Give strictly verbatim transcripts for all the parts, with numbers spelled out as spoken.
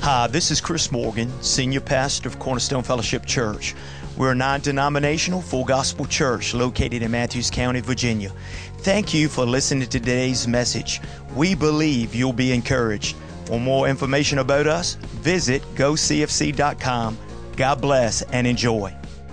Hi, this is Chris Morgan, Senior Pastor of Cornerstone Fellowship Church. We're a non-denominational, full gospel church located in Matthews County, Virginia. Thank you for listening to today's message. We believe you'll be encouraged. For more information about us, visit go c f c dot com. God bless and enjoy.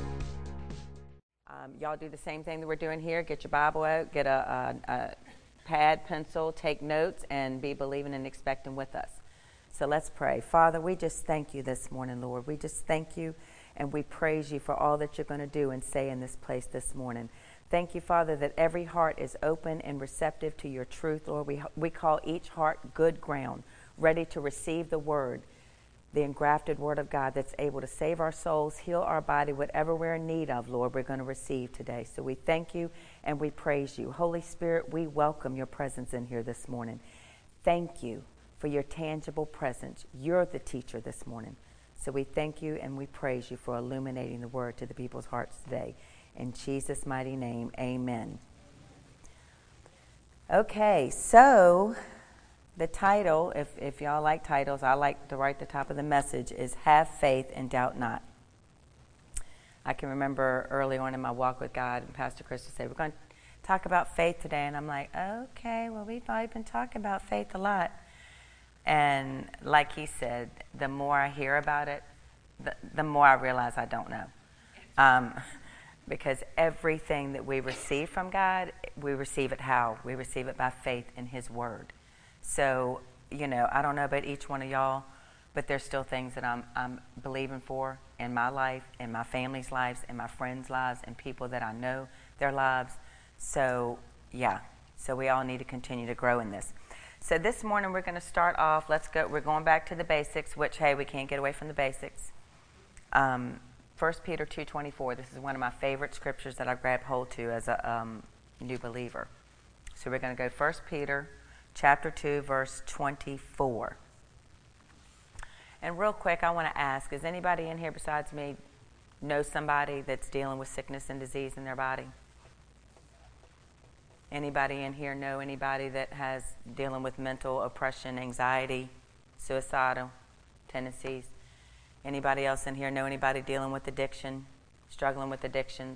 Um, y'all do the same thing that we're doing here. Get your Bible out, get a, a, a pad, pencil, take notes, and be believing and expecting with us. So let's pray. Father, we just thank you this morning, Lord. We just thank you and we praise you for all that you're going to do and say in this place this morning. Thank you, Father, that every heart is open and receptive to your truth, Lord. We, we call each heart good ground, ready to receive the word, the engrafted word of God that's able to save our souls, heal our body, whatever we're in need of, Lord, we're going to receive today. So we thank you and we praise you. Holy Spirit, we welcome your presence in here this morning. Thank you for your tangible presence. You're the teacher this morning. So we thank you and we praise you for illuminating the word to the people's hearts today. In Jesus' mighty name, amen. Okay, so the title, if, if y'all like titles, I like to write the top of the message, is Have Faith and Doubt Not. I can remember early on in my walk with God, and Pastor Chris would say, we're going to talk about faith today. And I'm like, okay, well, we've already been talking about faith a lot. And like he said, the more I hear about it, the, the more I realize I don't know. Um, because everything that we receive from God, we receive it how? We receive it by faith in his word. So, you know, I don't know about each one of y'all, but there's still things that I'm, I'm believing for in my life, in my family's lives, in my friends' lives, and people that I know their lives. So, yeah, so we all need to continue to grow in this. So this morning we're going to start off, let's go, we're going back to the basics, which, hey, we can't get away from the basics. Um, First Peter two twenty-four, this is one of my favorite scriptures that I grabbed hold to as a um, new believer. So we're going to go First Peter chapter two, verse twenty-four. And real quick, I want to ask, is anybody in here besides me know somebody that's dealing with sickness and disease in their body? Anybody in here know anybody that has dealing with mental oppression, anxiety, suicidal tendencies? Anybody else in here know anybody dealing with addiction, struggling with addictions?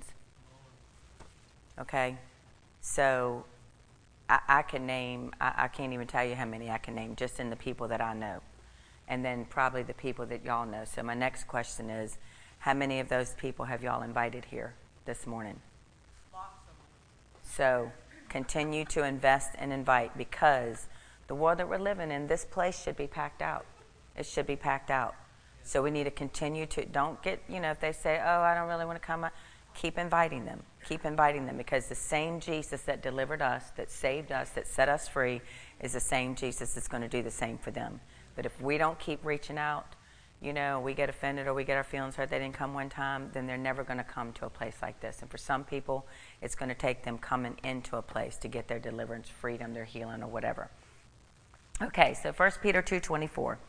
Okay, so I, I can name, I, I can't even tell you how many I can name just in the people that I know. And then probably the people that y'all know. So my next question is, how many of those people have y'all invited here this morning? Lots of them. So continue to invest and invite, because the world that we're living in, this place should be packed out. It should be packed out. So we need to continue to, don't get, you know, if they say, oh, I don't really want to come, keep inviting them. Keep inviting them, because the same Jesus that delivered us, that saved us, that set us free, is the same Jesus that's going to do the same for them. But if we don't keep reaching out, you know, we get offended or we get our feelings hurt, they didn't come one time, then they're never going to come to a place like this. And for some people, it's going to take them coming into a place to get their deliverance, freedom, their healing, or whatever. Okay, so First Peter two twenty-four.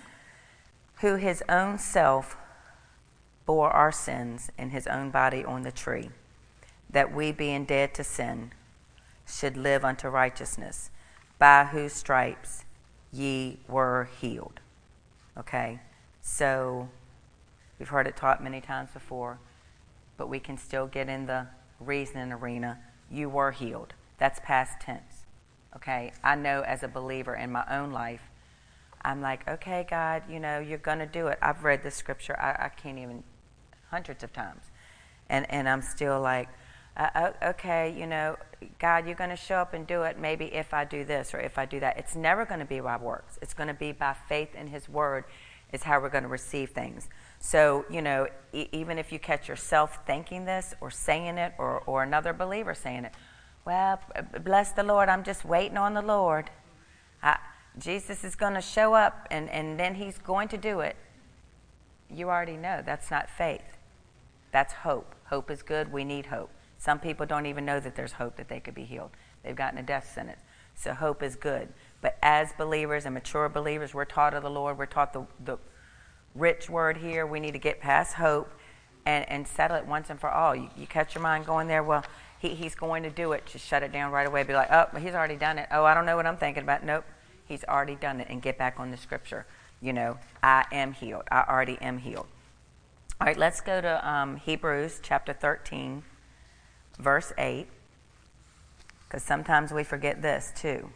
Who his own self bore our sins in his own body on the tree, that we, being dead to sin, should live unto righteousness, by whose stripes ye were healed. Okay? So, we've heard it taught many times before, but we can still get in the reasoning arena. You were healed. That's past tense. Okay? I know as a believer in my own life, I'm like, okay, God, you know, you're going to do it. I've read this scripture, I, I can't even, hundreds of times. And and I'm still like, uh, okay, you know, God, you're going to show up and do it, maybe if I do this or if I do that. It's never going to be by works. It's going to be by faith in his word is how we're going to receive things. So, you know, e- even if you catch yourself thinking this or saying it, or, or another believer saying it, well, bless the Lord, I'm just waiting on the Lord. I, Jesus is going to show up and, and then he's going to do it. You already know that's not faith. That's hope. Hope is good. We need hope. Some people don't even know that there's hope that they could be healed. They've gotten a death sentence. So hope is good. But as believers and mature believers, we're taught of the Lord. We're taught the, the rich word here. We need to get past hope and, and settle it once and for all. You, you catch your mind going there, well, he, he's going to do it. Just shut it down right away. Be like, oh, he's already done it. Oh, I don't know what I'm thinking about. Nope. He's already done it, and get back on the scripture. You know, I am healed. I already am healed. All right, let's go to um, Hebrews chapter thirteen, verse eight, because sometimes we forget this too.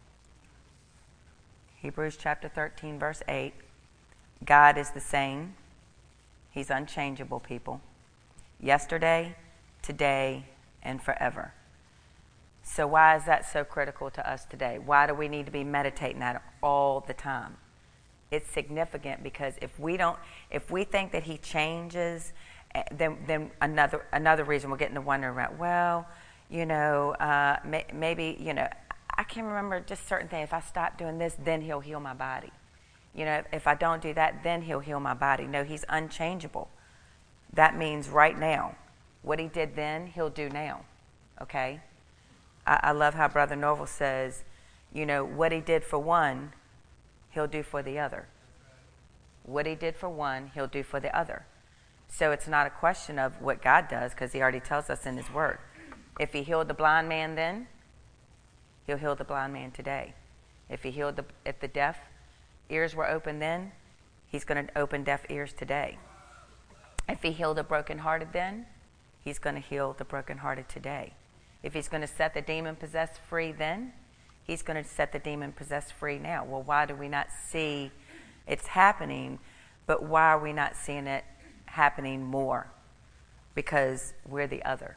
Hebrews chapter thirteen, verse eight. God is the same. He's unchangeable, people. Yesterday, today, and forever. So why is that so critical to us today? Why do we need to be meditating that all the time? It's significant because if we don't, if we think that he changes, then then another another reason we'll get into wondering about, well, you know, uh, may, maybe, you know, I can't remember just certain things. If I stop doing this, then he'll heal my body. You know, if I don't do that, then he'll heal my body. No, he's unchangeable. That means right now. What he did then, he'll do now. Okay? I, I love how Brother Norval says, you know, what he did for one, he'll do for the other. What he did for one, he'll do for the other. So it's not a question of what God does, because he already tells us in his word. If he healed the blind man then, he'll heal the blind man today. If he healed the, if the deaf ears were open then, he's going to open deaf ears today. If he healed the brokenhearted then, he's going to heal the brokenhearted today. If he's going to set the demon-possessed free then, he's going to set the demon-possessed free now. Well, why do we not see it's happening, but why are we not seeing it happening more? Because we're the other.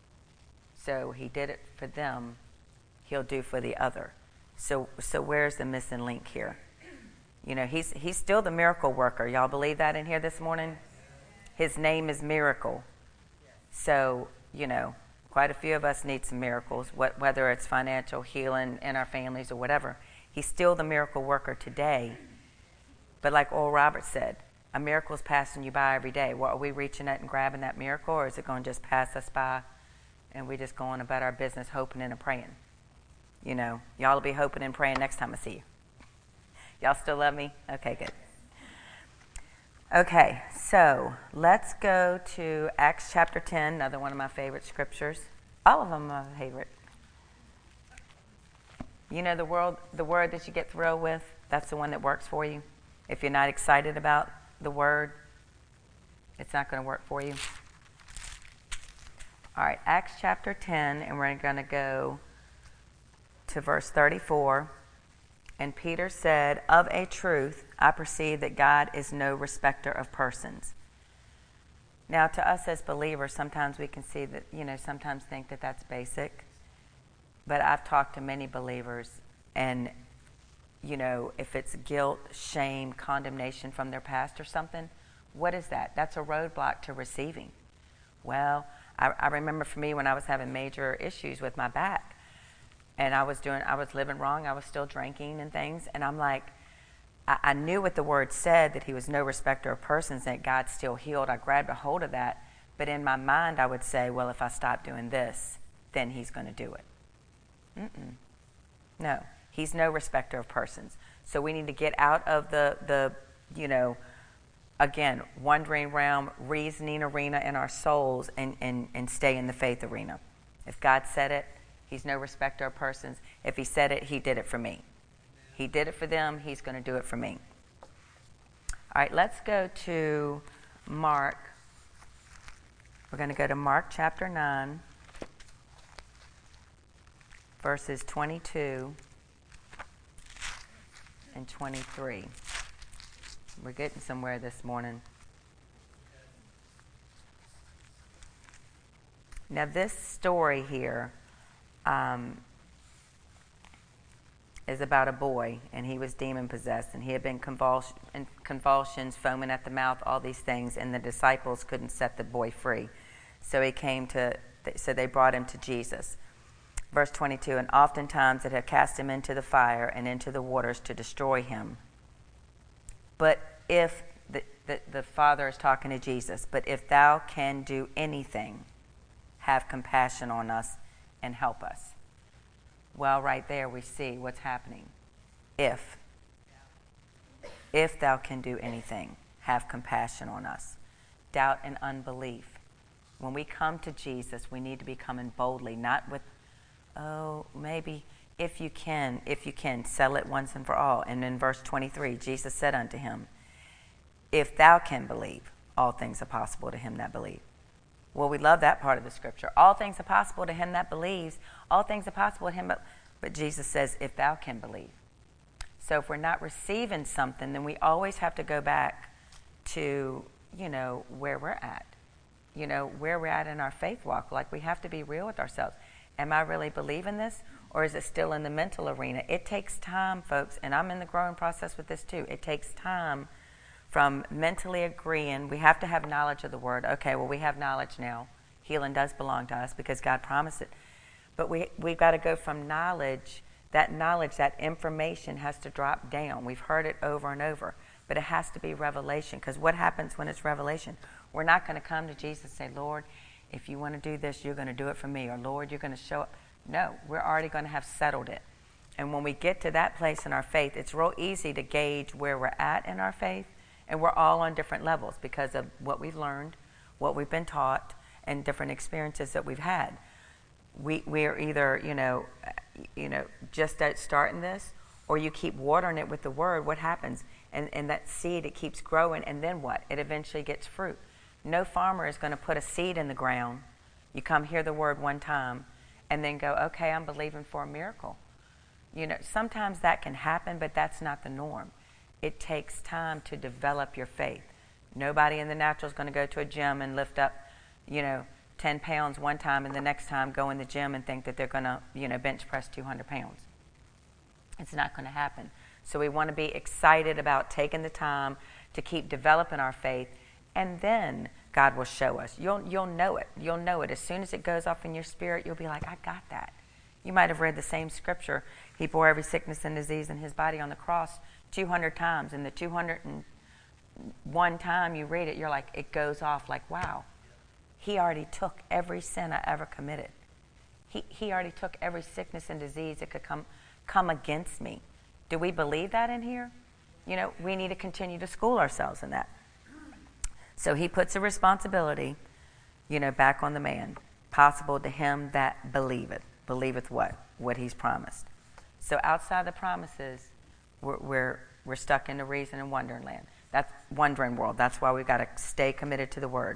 So he did it for them, he'll do for the other. So so where's the missing link here? You know, he's he's still the miracle worker. Y'all believe that in here this morning? His name is Miracle. So, you know, quite a few of us need some miracles, what, whether it's financial, healing in our families or whatever. He's still the miracle worker today. But like Oral Roberts said, a miracle is passing you by every day. What, are we reaching out and grabbing that miracle, or is it going to just pass us by and we just going about our business hoping and praying? You know, y'all will be hoping and praying next time I see you. Y'all still love me? Okay, good. Okay, so let's go to Acts chapter ten, another one of my favorite scriptures. All of them are my favorite. You know the world, the word that you get thrilled with, that's the one that works for you. If you're not excited about the word, it's not going to work for you. All right, Acts chapter ten, and we're going to go to verse thirty-four. And Peter said, of a truth, I perceive that God is no respecter of persons. Now, to us as believers, sometimes we can see that, you know, sometimes think that that's basic. But I've talked to many believers, and, you know, if it's guilt, shame, condemnation from their past or something, what is that? That's a roadblock to receiving. Well, I, I remember for me when I was having major issues with my back, and I was doing, I was living wrong, I was still drinking and things, and I'm like, I, I knew what the word said, that he was no respecter of persons, that God still healed. I grabbed a hold of that, but in my mind I would say, well, if I stop doing this, then he's going to do it. Mm-mm. No, he's no respecter of persons. So we need to get out of the, the you know, again, wandering realm, reasoning arena in our souls, and, and, and stay in the faith arena. If God said it, he's no respecter of persons. If he said it, he did it for me. He did it for them, he's going to do it for me. All right, let's go to Mark. We're going to go to Mark chapter nine, verses twenty-two and twenty-three. We're getting somewhere this morning. Now, this story here um, is about a boy, and he was demon-possessed, and he had been convuls- in convulsions, foaming at the mouth, all these things, and the disciples couldn't set the boy free. So he came to, so they brought him to Jesus. Verse twenty-two, and oftentimes it had cast him into the fire and into the waters to destroy him. But if, the, the, the Father is talking to Jesus, but if thou can do anything, have compassion on us and help us. Well, right there we see what's happening. If. If thou can do anything, have compassion on us. Doubt and unbelief. When we come to Jesus, we need to be coming boldly, not with, oh, maybe if you can, if you can, settle it once and for all. And in verse twenty-three, Jesus said unto him, if thou can believe, all things are possible to him that believe. Well, we love that part of the scripture. All things are possible to him that believes. All things are possible to him, but, but Jesus says, if thou can believe. So if we're not receiving something, then we always have to go back to, you know, where we're at. You know, where we're at in our faith walk. Like, we have to be real with ourselves. Am I really believing this? Or is it still in the mental arena? It takes time, folks, and I'm in the growing process with this too. It takes time from mentally agreeing. We have to have knowledge of the word. Okay, well, we have knowledge now. Healing does belong to us because God promised it. But we, we've got to go from knowledge. That knowledge, that information has to drop down. We've heard it over and over. But it has to be revelation. Because what happens when it's revelation? We're not going to come to Jesus and say, Lord, if you want to do this, you're going to do it for me. Or, Lord, you're going to show up. No, we're already going to have settled it. And when we get to that place in our faith, it's real easy to gauge where we're at in our faith. And we're all on different levels because of what we've learned, what we've been taught, and different experiences that we've had. We we are either, you know, you know, just at starting this, or you keep watering it with the word. What happens? And and that seed, it keeps growing, and then what? It eventually gets fruit. No farmer is going to put a seed in the ground. You come hear the word one time, and then go, okay, I'm believing for a miracle. You know, sometimes that can happen, but that's not the norm. It takes time to develop your faith. Nobody in the natural is going to go to a gym and lift up, you know, ten pounds one time and the next time go in the gym and think that they're going to, you know, bench press two hundred pounds. It's not going to happen. So we want to be excited about taking the time to keep developing our faith, and then God will show us. You'll you'll know it. You'll know it. As soon as it goes off in your spirit, you'll be like, I got that. You might have read the same scripture. He bore every sickness and disease in his body on the cross two hundred times, and the two hundred one time you read it, you're like, it goes off like, wow, he already took every sin I ever committed. He he already took every sickness and disease that could come come against me. Do we believe that in here? You know, we need to continue to school ourselves in that. So he puts a responsibility, you know, back on the man. Possible to him that believeth. Believeth what? What he's promised. So outside the promises, We're, we're we're stuck in the reason and wondering land. That's wondering world. That's why we've got to stay committed to the word.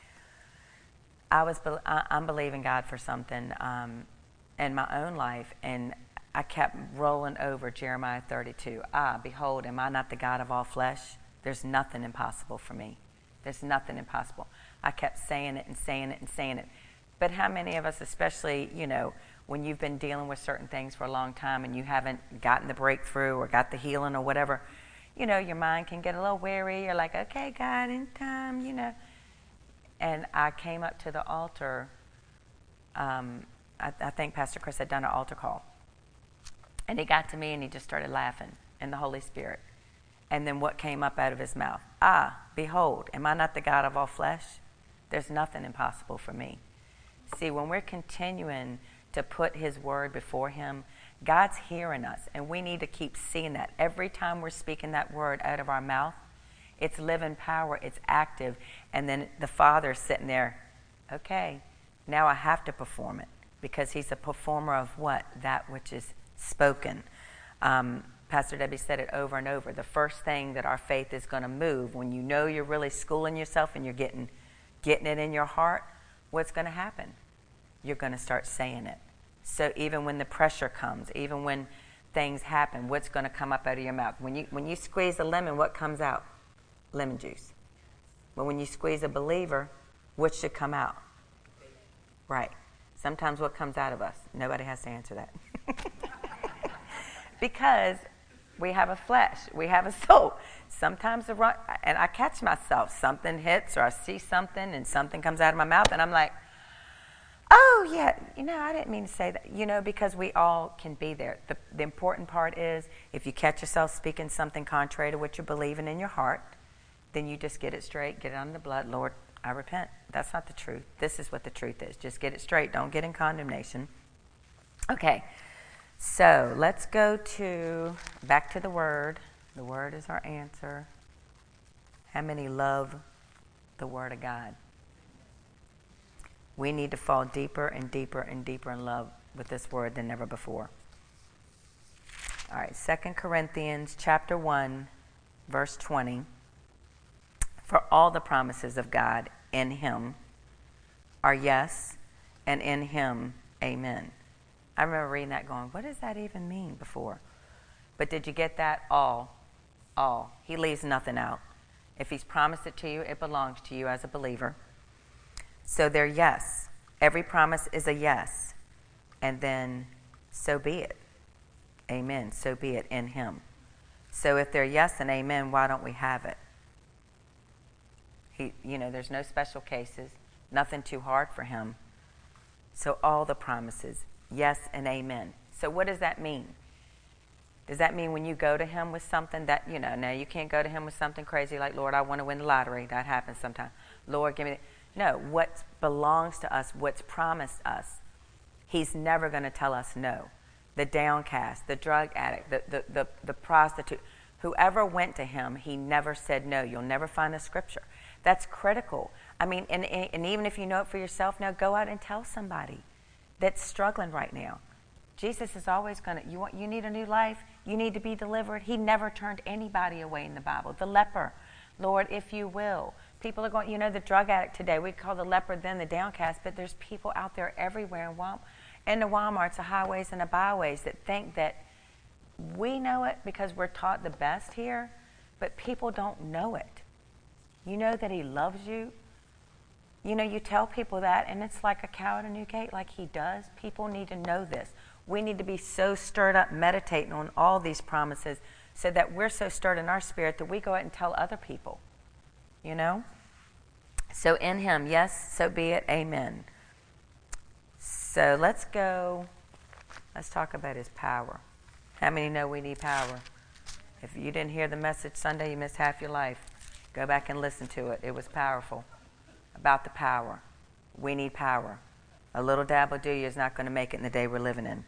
I was I'm believing God for something um, in my own life, and I kept rolling over Jeremiah thirty-two. Ah, behold, am I not the God of all flesh? There's nothing impossible for me. There's nothing impossible. I kept saying it and saying it and saying it. But how many of us, especially, you know, when you've been dealing with certain things for a long time and you haven't gotten the breakthrough or got the healing or whatever, you know, your mind can get a little weary. You're like, okay, God, in time, you know. And I came up to the altar. Um, I, I think Pastor Chris had done an altar call. And he got to me and he just started laughing in the Holy Spirit. And then what came up out of his mouth? Ah, behold, am I not the God of all flesh? There's nothing impossible for me. See, when we're continuing to put his word before him, God's hearing us, and we need to keep seeing that. Every time we're speaking that word out of our mouth, it's living power, it's active, and then the Father's sitting there, okay, now I have to perform it, because he's a performer of what? That which is spoken. Um, Pastor Debbie said it over and over. The first thing that our faith is going to move, when you know you're really schooling yourself and you're getting, getting it in your heart, what's going to happen? You're going to start saying it. So even when the pressure comes, even when things happen, what's going to come up out of your mouth? When you when you squeeze a lemon, what comes out? Lemon juice. But when you squeeze a believer, what should come out? Right. Sometimes what comes out of us? Nobody has to answer that. Because we have a flesh. We have a soul. Sometimes, the run, and I catch myself. Something hits or I see something and something comes out of my mouth and I'm like, oh, yeah, you know, I didn't mean to say that. You know, because we all can be there. The, the important part is if you catch yourself speaking something contrary to what you're believing in your heart, then you just get it straight, get it under the blood. Lord, I repent. That's not the truth. This is what the truth is. Just get it straight. Don't get in condemnation. Okay, so let's go to, back to the Word. The Word is our answer. How many love the Word of God? We need to fall deeper and deeper and deeper in love with this Word than never before. All right, Second Corinthians chapter one, verse twenty. For all the promises of God in him are yes, and in him, amen. I remember reading that going, what does that even mean before? But did you get that? All. All. He leaves nothing out. If he's promised it to you, it belongs to you as a believer. So they're yes. Every promise is a yes. And then, so be it. Amen. So be it in him. So if they're yes and amen, why don't we have it? He, you know, there's no special cases, nothing too hard for him. So all the promises, yes and amen. So what does that mean? Does that mean when you go to him with something that, you know, no, you can't go to him with something crazy like, Lord, I want to win the lottery. That happens sometimes. Lord, give me the... No, what belongs to us, what's promised us, he's never going to tell us no. The downcast, the drug addict, the, the, the, the prostitute, whoever went to him, he never said no. You'll never find a scripture. That's critical. I mean, and, and even if you know it for yourself now, go out and tell somebody that's struggling right now. Jesus is always going to, you want, you need a new life, you need to be delivered. He never turned anybody away in the Bible. The leper, Lord, if you will. People are going, you know, the drug addict today, we call the leper then the downcast, but there's people out there everywhere in, Wal- in the Walmarts, the highways, and the byways that think that we know it because we're taught the best here, but people don't know it. You know that he loves you. You know, you tell people that, and it's like a cow at a new gate, like he does. People need to know this. We need to be so stirred up, meditating on all these promises, so that we're so stirred in our spirit that we go out and tell other people, you know? So in him, yes, so be it, amen. So let's go, let's talk about his power. How many know we need power? If you didn't hear the message Sunday, you missed half your life. Go back and listen to it. It was powerful. About the power. We need power. A little dabble do you is not going to make it in the day we're living in.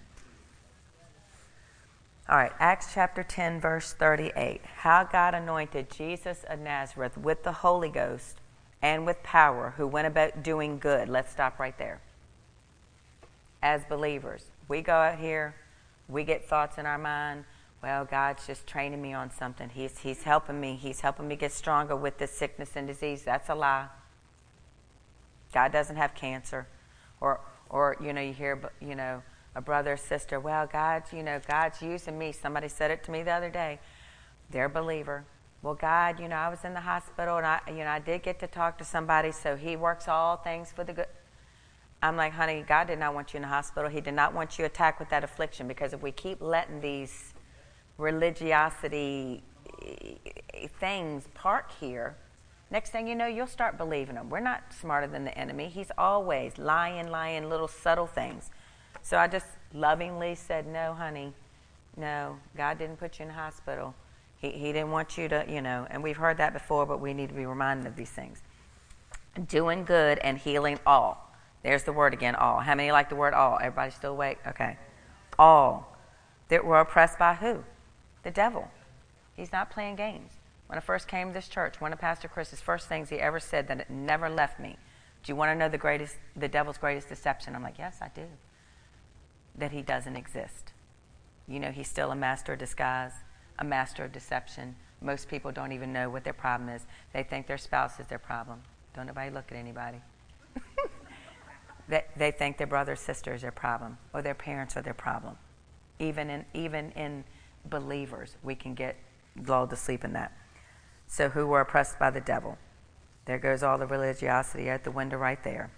All right, Acts chapter ten, verse thirty-eight. How God anointed Jesus of Nazareth with the Holy Ghost and with power, who went about doing good. Let's stop right there. As believers, we go out here, we get thoughts in our mind. Well, God's just training me on something. He's, he's helping me. He's helping me get stronger with this sickness and disease. That's a lie. God doesn't have cancer. Or, or you know, you hear, you know, a brother or sister, well, God's, you know, God's using me. Somebody said it to me the other day. They're a believer. Well, God, you know, I was in the hospital, and I, you know, I did get to talk to somebody, so he works all things for the good. I'm like, honey, God did not want you in the hospital. He did not want you attacked with that affliction, because if we keep letting these religiosity things park here, next thing you know, you'll start believing them. We're not smarter than the enemy. He's always lying, lying, little subtle things. So I just lovingly said, no, honey, no, God didn't put you in the hospital. He, he didn't want you to, you know, and we've heard that before, but we need to be reminded of these things. Doing good and healing all. There's the word again, all. How many like the word all? Everybody still awake? Okay. All. That were oppressed by who? The devil. He's not playing games. When I first came to this church, one of Pastor Chris's first things he ever said that it never left me. Do you want to know the greatest, the devil's greatest deception? I'm like, yes, I do. That he doesn't exist. You know, he's still a master of disguise, a master of deception. Most people don't even know what their problem is. They think their spouse is their problem. Don't nobody look at anybody. they, they think their brother or sister is their problem, or their parents are their problem. Even in even in believers, we can get lulled to sleep in that. So who were oppressed by the devil? There goes all the religiosity out the window right there.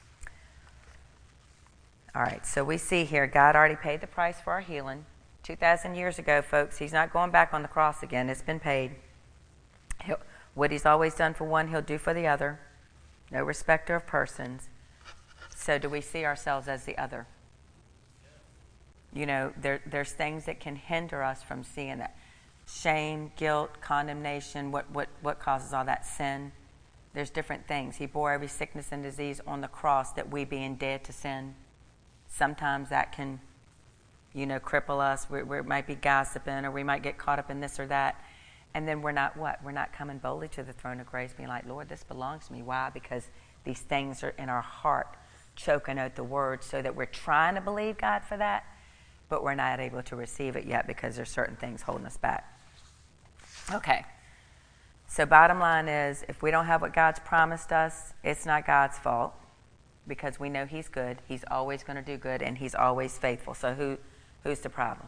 All right, so we see here, God already paid the price for our healing. two thousand years ago, folks, he's not going back on the cross again. It's been paid. He'll, what he's always done for one, he'll do for the other. No respecter of persons. So do we see ourselves as the other? You know, there, there's things that can hinder us from seeing that. Shame, guilt, condemnation, what, what, what causes all that? Sin. There's different things. He bore every sickness and disease on the cross that we, being dead to sin, sometimes that can, you know, cripple us. We, we might be gossiping, or we might get caught up in this or that. And then we're not what? We're not coming boldly to the throne of grace being like, Lord, this belongs to me. Why? Because these things are in our heart, choking out the word, so that we're trying to believe God for that. but we're not able to receive it yet because there's certain things holding us back. Okay. So bottom line is, if we don't have what God's promised us, it's not God's fault, because we know He's good. He's always going to do good, and He's always faithful. So who, who's the problem?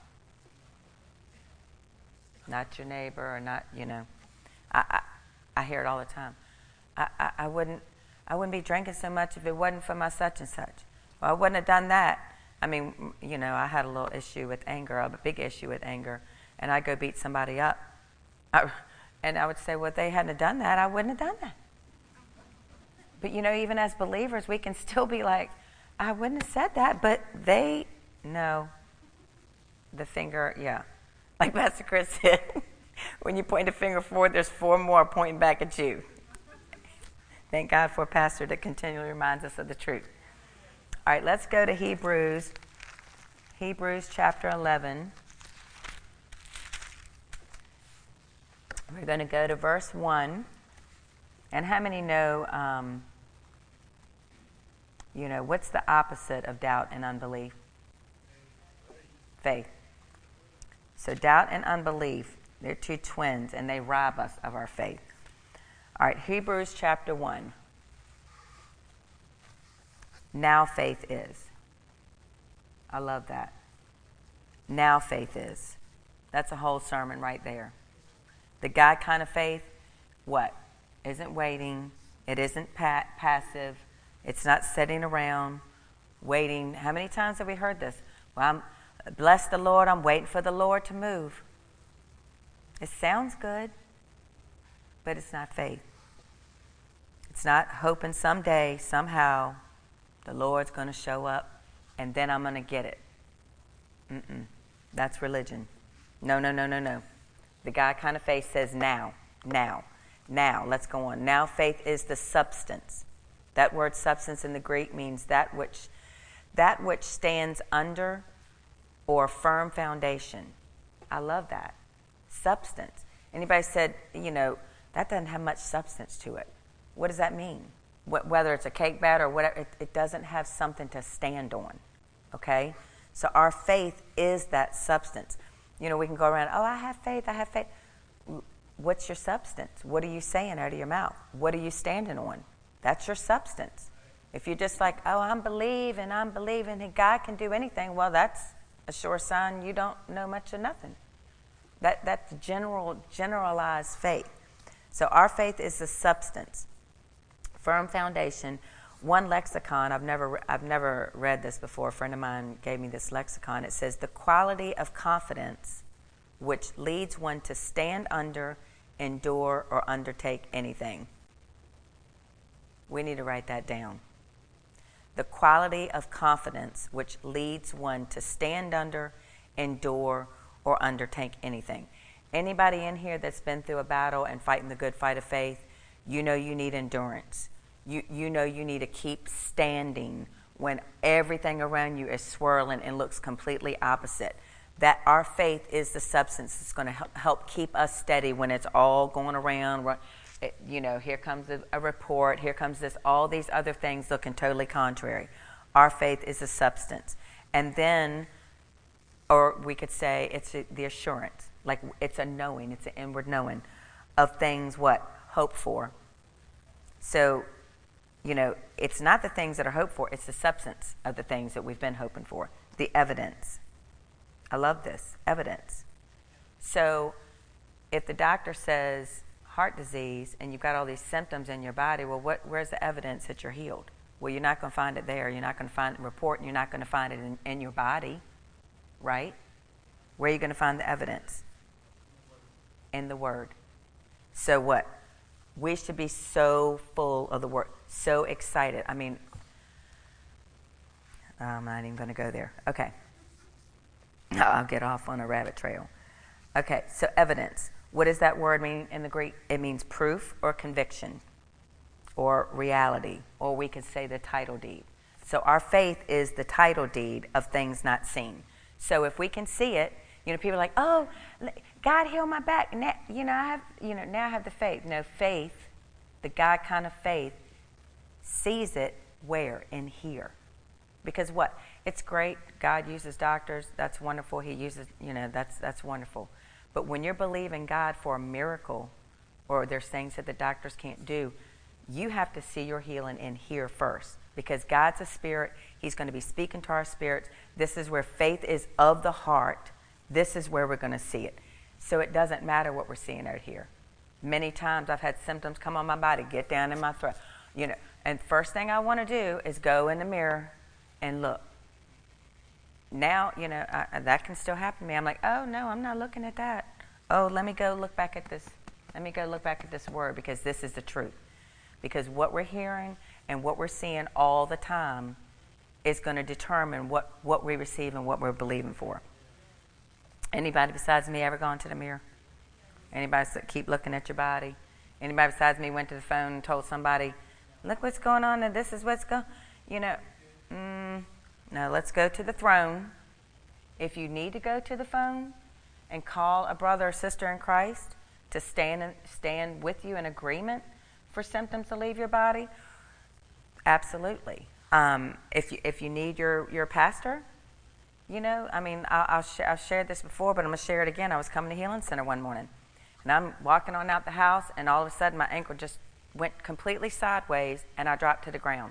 Not your neighbor, or not, you know. I, I, I hear it all the time. I, I, I wouldn't I wouldn't be drinking so much if it wasn't for my such and such. Well, I wouldn't have done that. I mean, you know, I had a little issue with anger, a big issue with anger, and I'd go beat somebody up. I, and I would say, well, if they hadn't done that, I wouldn't have done that. But, you know, even as believers, we can still be like, I wouldn't have said that, but they, no. The finger, yeah. Like Pastor Chris said, when you point a finger forward, there's four more pointing back at you. Thank God for a pastor that continually reminds us of the truth. All right, let's go to Hebrews. Hebrews chapter eleven. We're going to go to verse one. And how many know, um, you know, what's the opposite of doubt and unbelief? Faith. So doubt and unbelief, they're two twins, and they rob us of our faith. All right, Hebrews chapter one. Now faith is. I love that. Now faith is. That's a whole sermon right there. The God kind of faith, what? Isn't waiting. It isn't pa- passive. It's not sitting around waiting. How many times have we heard this? Well, I'm, bless the Lord, I'm waiting for the Lord to move. It sounds good, but it's not faith. It's not hoping someday, somehow, the Lord's going to show up, and then I'm going to get it. Mm-mm. That's religion. No, no, no, no, no. The God kind of faith says now, now, now. Let's go on. Now faith is the substance. That word substance in the Greek means that which, that which stands under or firm foundation. I love that. Substance. Anybody said, you know, that doesn't have much substance to it. What does that mean? Wh- whether it's a cake batter or whatever, it, it doesn't have something to stand on. Okay? So our faith is that substance. You know, we can go around, oh, I have faith, I have faith. What's your substance? What are you saying out of your mouth? What are you standing on? That's your substance. If you're just like, oh, I'm believing, I'm believing, and God can do anything, well, that's a sure sign you don't know much of nothing. That That's general, generalized faith. So our faith is the substance. Firm foundation. One lexicon, I've never I've never read this before. A friend of mine gave me this lexicon. It says, the quality of confidence which leads one to stand under, endure, or undertake anything. We need to write that down. The quality of confidence which leads one to stand under, endure, or undertake anything. Anybody in here that's been through a battle and fighting the good fight of faith, you know you need endurance. You you know you need to keep standing when everything around you is swirling and looks completely opposite. That our faith is the substance that's going to help, help keep us steady when it's all going around. It, you know, here comes a, a report, here comes this, all these other things looking totally contrary. Our faith is the substance. And then, or we could say it's a, the assurance, like it's a knowing, it's an inward knowing of things what? Hoped for. So, you know, it's not the things that are hoped for, it's the substance of the things that we've been hoping for. The evidence. I love this, evidence. So, if the doctor says heart disease and you've got all these symptoms in your body, well, what, where's the evidence that you're healed? Well, you're not going to find it there. You're not going to find the report, and you're not going to find it in, in your body, right? Where are you going to find the evidence? In the Word. So what? We should be so full of the Word, so excited. I mean, I'm not even going to go there. Okay. I'll get off on a rabbit trail. Okay, so evidence. What does that word mean in the Greek? It means proof or conviction or reality, or we could say the title deed. So our faith is the title deed of things not seen. So if we can see it, you know, people are like, oh, God healed my back. Now, you know, I have, you know, now I have the faith. No, faith, the God kind of faith, sees it where? In here. Because what? it's great. God uses doctors. That's wonderful. He uses, you know, that's that's wonderful. But when you're believing God for a miracle, or there's things that the doctors can't do, you have to see your healing in here first. Because God's a spirit. He's going to be speaking to our spirits. This is where faith is of the heart. This is where we're going to see it. So it doesn't matter what we're seeing out here. Many times I've had symptoms come on my body, get down in my throat. You know, and first thing I want to do is go in the mirror and look. Now, you know, I, that can still happen to me. I'm like, oh, no, I'm not looking at that. Oh, let me go look back at this. Let me go look back at this word, because this is the truth. Because what we're hearing and what we're seeing all the time is going to determine what, what we receive and what we're believing for. Anybody besides me ever gone to the mirror? Anybody keep looking at your body? Anybody besides me went to the phone and told somebody, look what's going on and this is what's going, you know, mm, no, let's go to the throne. If you need to go to the phone and call a brother or sister in Christ to stand in, stand with you in agreement for symptoms to leave your body, absolutely. Um, if you if you need your, your pastor, you know, I mean, I'll, I'll sh- I've shared this before, but I'm going to share it again. I was coming to Healing Center one morning, and I'm walking on out the house, and all of a sudden my ankle just went completely sideways, and I dropped to the ground.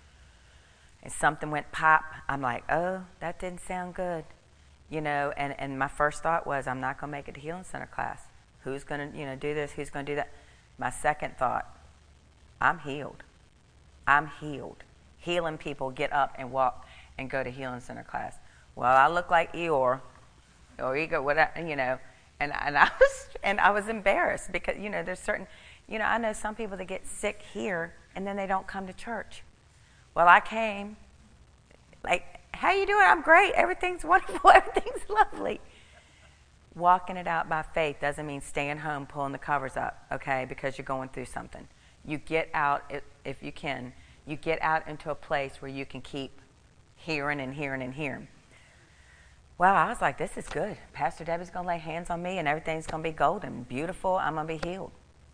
And something went pop. I'm like, oh, that didn't sound good. You know, and, and my first thought was, I'm not going to make it to Healing Center class. Who's going to, you know, do this? Who's going to do that? My second thought, I'm healed. I'm healed. Healing people get up and walk and go to Healing Center class. Well, I look like Eeyore, or Ego, whatever, you know, and and I was and I was embarrassed because, you know, there's certain, you know, I know some people that get sick here and then they don't come to church. Well, I came, like, how you doing? I'm great. Everything's wonderful. Everything's lovely. Walking it out by faith doesn't mean staying home pulling the covers up, okay, because you're going through something. You get out, if you can, you get out into a place where you can keep hearing and hearing and hearing. Wow, I was like, this is good. Pastor Debbie's going to lay hands on me and everything's going to be golden, beautiful. I'm going to be healed.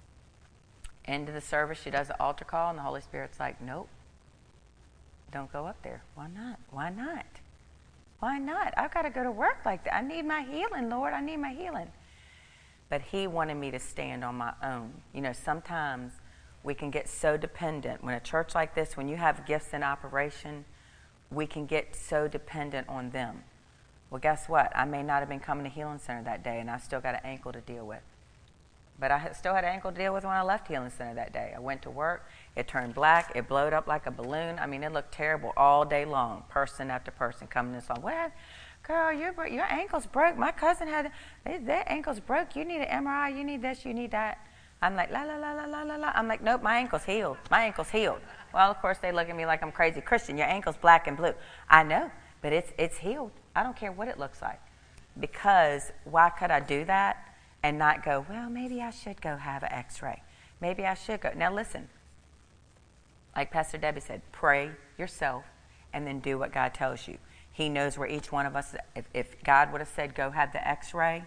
End of the service, she does the altar call, and the Holy Spirit's like, nope, don't go up there. Why not? Why not? Why not? I've got to go to work like that. I need my healing, Lord. I need my healing. But he wanted me to stand on my own. You know, sometimes we can get so dependent. When a church like this, when you have gifts in operation, we can get so dependent on them. Well, guess what? I may not have been coming to Healing Center that day, and I still got an ankle to deal with. But I still had an ankle to deal with when I left Healing Center that day. I went to work. It turned black. It blowed up like a balloon. I mean, it looked terrible all day long, person after person coming in and saying, what? Girl, your, your ankle's broke. My cousin had, their ankle's broke. You need an M R I. You need this. You need that. I'm like, la, la, la, la, la, la, la. I'm like, nope, my ankle's healed. My ankle's healed. Well, of course, they look at me like I'm crazy. Christian, your ankle's black and blue. I know, but it's it's healed. I don't care what it looks like. Because why could I do that and not go, well, maybe I should go have an x-ray. Maybe I should go. Now, listen. Like Pastor Debbie said, pray yourself and then do what God tells you. He knows where each one of us, if, if God would have said, go have the x-ray,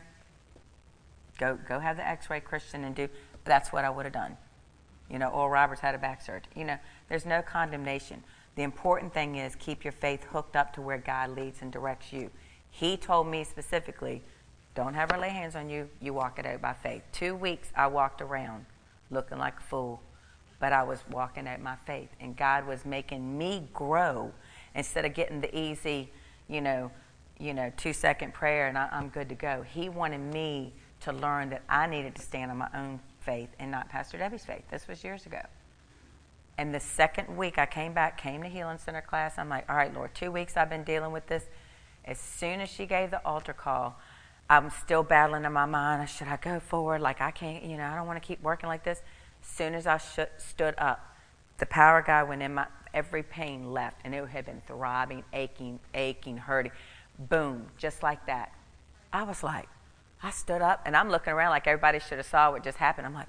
go go have the x-ray, Christian, and do, that's what I would have done. You know, Oral Roberts had a back surgery. You know, there's no condemnation. The important thing is keep your faith hooked up to where God leads and directs you. He told me specifically, don't have her lay hands on you. You walk it out by faith. Two weeks I walked around looking like a fool, but I was walking out my faith. And God was making me grow instead of getting the easy, you know, you know, two-second prayer and I, I'm good to go. He wanted me to learn that I needed to stand on my own faith and not Pastor Debbie's faith. This was years ago. And the second week I came back, came to Healing Center class, I'm like, all right, Lord, two weeks I've been dealing with this. As soon as she gave the altar call, I'm still battling in my mind, should I go forward? Like, I can't, you know, I don't want to keep working like this. As soon as I sh- stood up, the power of God went in, my every pain left, and it had been throbbing, aching, aching, hurting. Boom, just like that. I was like, I stood up, and I'm looking around like everybody should have saw what just happened. I'm like,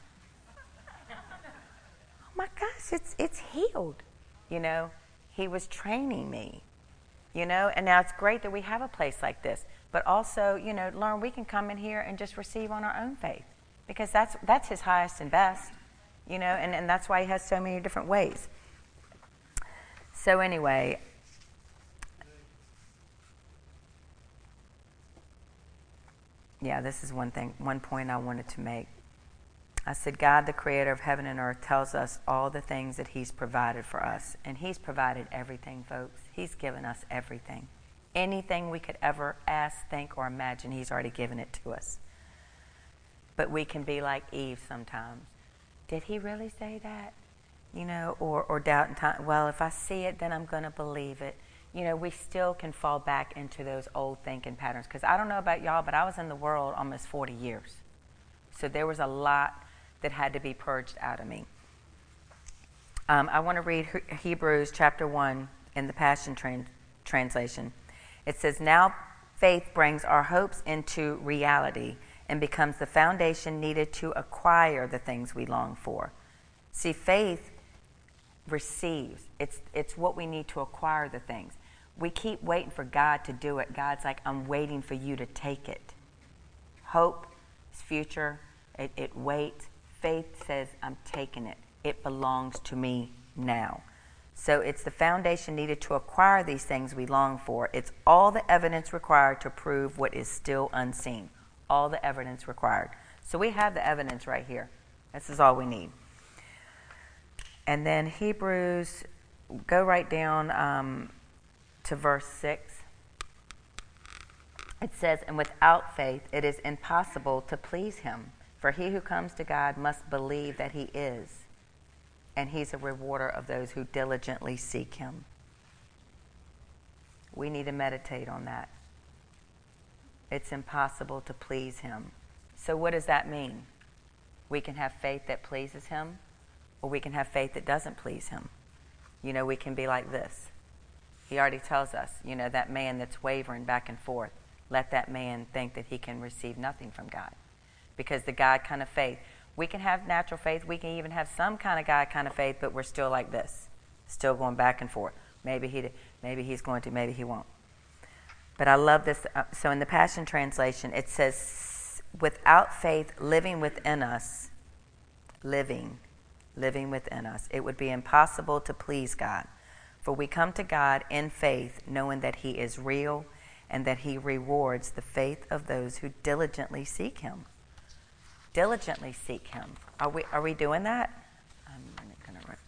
oh my gosh, it's it's healed. You know, he was training me, you know, and now it's great that we have a place like this. But also, you know, learn we can come in here and just receive on our own faith because that's that's his highest and best, you know, and, and that's why he has so many different ways. So anyway, yeah, this is one thing, one point I wanted to make. I said, God, the creator of heaven and earth, tells us all the things that he's provided for us. And he's provided everything, folks. He's given us everything. Anything we could ever ask, think, or imagine, he's already given it to us. But we can be like Eve sometimes. Did he really say that? You know, or, or doubt in time. Well, if I see it, then I'm going to believe it. You know, we still can fall back into those old thinking patterns. Because I don't know about y'all, but I was in the world almost forty years. So there was a lot that had to be purged out of me. Um, I want to read Hebrews chapter one in the Passion Trans- Translation. It says, now faith brings our hopes into reality and becomes the foundation needed to acquire the things we long for. See, faith receives. It's, it's what we need to acquire the things. We keep waiting for God to do it. God's like, I'm waiting for you to take it. Hope is future. It, it waits. Faith says, I'm taking it. It belongs to me now. So it's the foundation needed to acquire these things we long for. It's all the evidence required to prove what is still unseen. All the evidence required. So we have the evidence right here. This is all we need. And then Hebrews, go right down um, to verse six. It says, and without faith it is impossible to please him. For he who comes to God must believe that he is, and he's a rewarder of those who diligently seek him. We need to meditate on that. It's impossible to please him. So what does that mean? We can have faith that pleases him, or we can have faith that doesn't please him. You know, we can be like this. He already tells us, you know, that man that's wavering back and forth, let that man think that he can receive nothing from God. Because the God kind of faith, we can have natural faith, we can even have some kind of God kind of faith, but we're still like this, still going back and forth. Maybe he, maybe he's going to, maybe he won't. But I love this. Uh, so in the Passion Translation, it says, without faith living within us, living, living within us, it would be impossible to please God. For we come to God in faith, knowing that he is real and that he rewards the faith of those who diligently seek him. Diligently seek him. Are we are we doing that? I'm gonna write.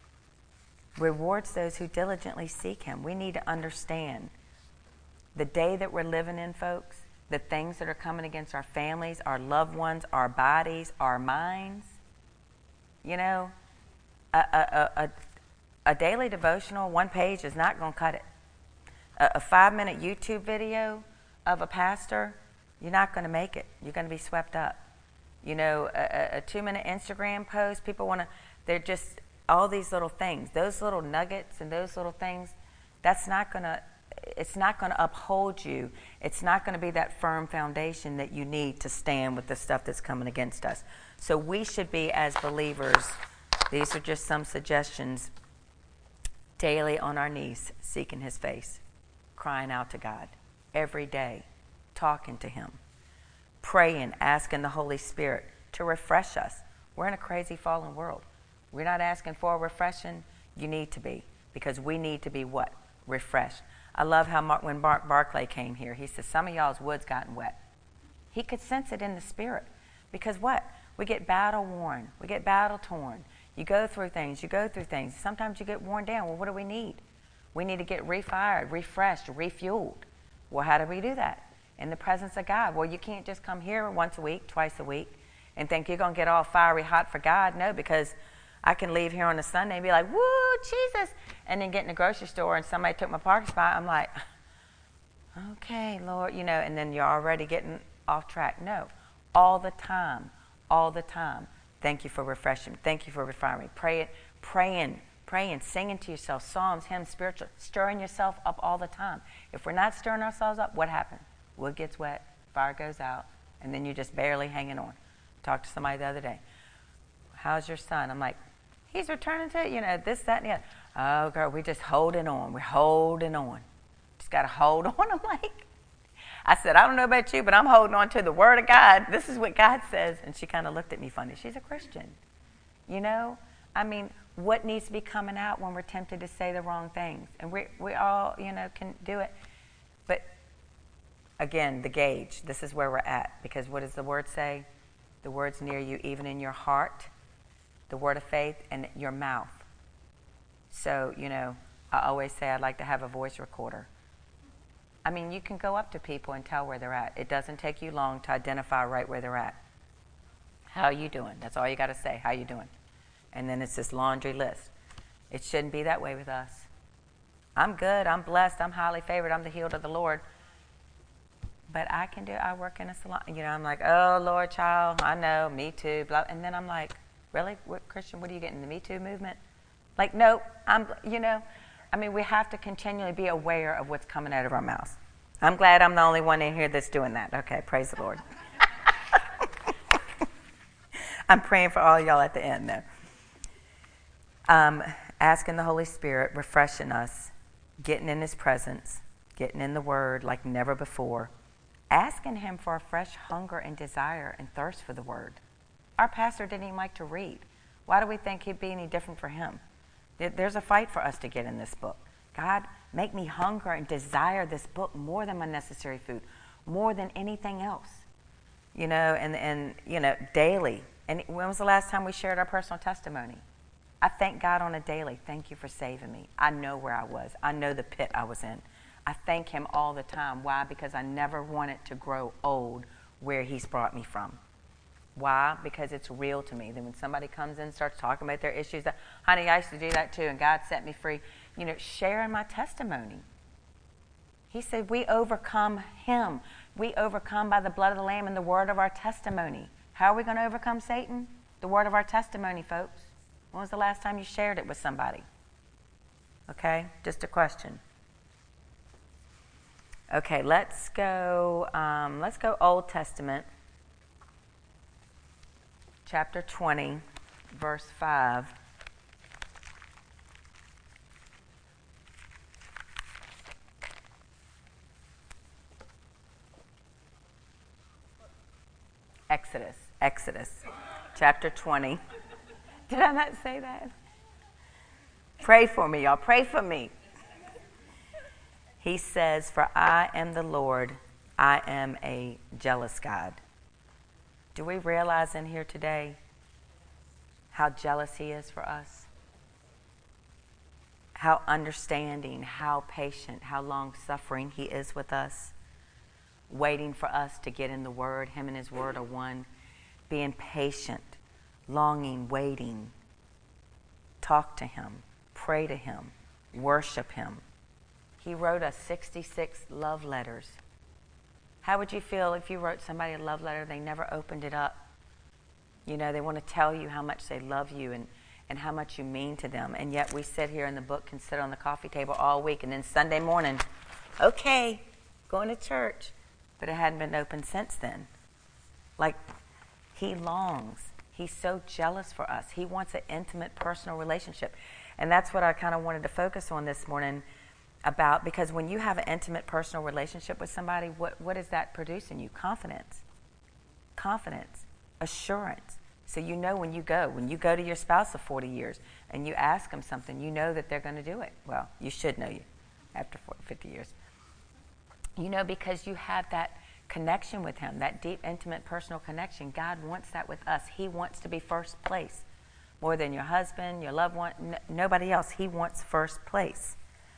Rewards those who diligently seek him. We need to understand the day that we're living in, folks, the things that are coming against our families, our loved ones, our bodies, our minds. You know, a a, a, a daily devotional, one page is not going to cut it. A, a five-minute YouTube video of a pastor, you're not going to make it. You're going to be swept up. You know, a, a two-minute Instagram post, people want to, they're just, all these little things, those little nuggets and those little things, that's not going to, it's not going to uphold you. It's not going to be that firm foundation that you need to stand with the stuff that's coming against us. So we should be, as believers, these are just some suggestions, daily on our knees, seeking his face, crying out to God, every day, talking to him, praying, asking the Holy Spirit to refresh us. We're in a crazy fallen world. We're not asking for refreshing. You need to be, because we need to be what? Refreshed. I love how Mark, when Mark Barclay came here, he said, some of y'all's wood's gotten wet. He could sense it in the spirit. Because what? We get battle worn. We get battle torn. You go through things. You go through things. Sometimes you get worn down. Well, what do we need? We need to get refired, refreshed, refueled. Well, how do we do that? In the presence of God. Well, you can't just come here once a week, twice a week, and think you're going to get all fiery hot for God. No, because I can leave here on a Sunday and be like, woo, Jesus, and then get in the grocery store and somebody took my parking spot. I'm like, okay, Lord, you know, and then you're already getting off track. No, all the time, all the time. Thank you for refreshing. Thank you for refining. Pray it, praying, praying, singing to yourself, psalms, hymns, spiritual, stirring yourself up all the time. If we're not stirring ourselves up, what happens? Wood gets wet, fire goes out, and then you're just barely hanging on. Talked to somebody the other day. How's your son? I'm like, he's returning to, you know, this, that, and the other. Oh, girl, we're just holding on. We're holding on. Just got to hold on. I'm like, I said, I don't know about you, but I'm holding on to the Word of God. This is what God says. And she kind of looked at me funny. She's a Christian. You know? I mean, what needs to be coming out when we're tempted to say the wrong things? And we we all, you know, can do it. But Again, the gauge. This is where we're at. Because what does the word say? The word's near you, even in your heart, the word of faith, and your mouth. So, you know, I always say I'd like to have a voice recorder. I mean, you can go up to people and tell where they're at. It doesn't take you long to identify right where they're at. How are you doing? That's all you got to say. How you doing? And then it's this laundry list. It shouldn't be that way with us. I'm good. I'm blessed. I'm highly favored. I'm the healed of the Lord. But I can do, I work in a salon. You know, I'm like, oh, Lord, child, I know, me too. Blah. And then I'm like, really? What, Christian, what are you getting, the Me Too movement? Like, no, I'm, you know, I mean, we have to continually be aware of what's coming out of our mouths. I'm glad I'm the only one in here that's doing that. Okay, praise the Lord. I'm praying for all y'all at the end, though. Um, asking the Holy Spirit, refreshing us, getting in His presence, getting in the Word like never before, asking Him for a fresh hunger and desire and thirst for the Word. Our pastor didn't even like to read. Why do we think he'd be any different for him? There's a fight for us to get in this book. God, make me hunger and desire this book more than my necessary food, more than anything else. You know, and, and you know, daily. And when was the last time we shared our personal testimony? I thank God on a daily. Thank you for saving me. I know where I was. I know the pit I was in. I thank Him all the time. Why? Because I never wanted to grow old where He's brought me from. Why? Because it's real to me. Then when somebody comes in and starts talking about their issues, that, honey, I used to do that too, and God set me free. You know, sharing my testimony. He said we overcome Him. We overcome by the blood of the Lamb and the word of our testimony. How are we going to overcome Satan? The word of our testimony, folks. When was the last time you shared it with somebody? Okay, just a question. Okay, let's go. Um, let's go Old Testament. Chapter twenty, verse five. Exodus, Exodus, chapter twenty. Did I not say that? Pray for me, y'all. Pray for me. He says, for I am the Lord, I am a jealous God. Do we realize in here today how jealous He is for us? How understanding, how patient, how long-suffering He is with us? Waiting for us to get in the Word. Him and His Word are one. Being patient, longing, waiting. Talk to Him. Pray to Him. Worship Him. He wrote us sixty-six love letters. How would you feel if you wrote somebody a love letter, they never opened it up? You know, they want to tell you how much they love you and, and how much you mean to them. And yet we sit here in the book, can sit on the coffee table all week, and then Sunday morning, okay, going to church. But it hadn't been opened since then. Like, He longs. He's so jealous for us. He wants an intimate, personal relationship. And that's what I kind of wanted to focus on this morning about, because when you have an intimate, personal relationship with somebody, what, what does that produce in you? Confidence. Confidence. Assurance. So you know when you go, when you go to your spouse of forty years and you ask them something, you know that they're going to do it. Well, you should know you after forty, fifty years. You know, because you have that connection with Him, that deep, intimate, personal connection. God wants that with us. He wants to be first place. More than your husband, your loved one, n- nobody else. He wants first place.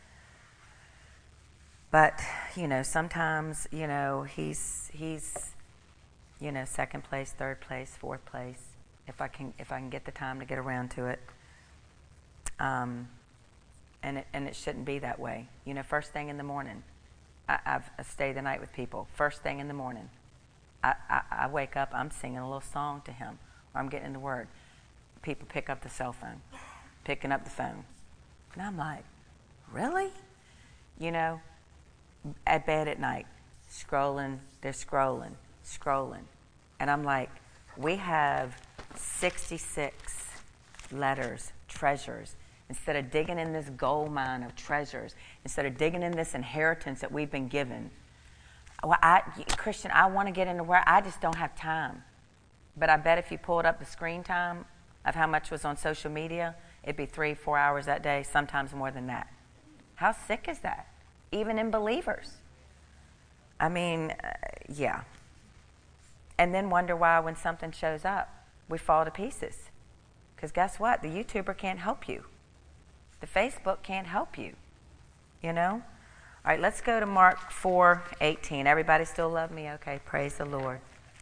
But, you know, sometimes, you know, he's, he's, you know, second place, third place, fourth place, if I can, if I can get the time to get around to it. Um, and it, and it shouldn't be that way. You know, first thing in the morning, I, I've I stayed the night with people. First thing in the morning, I, I, I wake up, I'm singing a little song to Him, or I'm getting in the Word. People pick up the cell phone, picking up the phone. And I'm like, really? You know, at bed at night, scrolling, they're scrolling, scrolling. And I'm like, we have sixty-six letters, treasures. Instead of digging in this gold mine of treasures, instead of digging in this inheritance that we've been given, well, I, Christian, I want to get into where I just don't have time. But I bet if you pulled up the screen time of how much was on social media, it'd be three, four hours that day, sometimes more than that. How sick is that? Even in believers. I mean, uh, yeah. And then wonder why when something shows up, we fall to pieces. Because guess what? The YouTuber can't help you. The Facebook can't help you. You know? All right, let's go to Mark four eighteen. Everybody still love me? Okay, praise the Lord.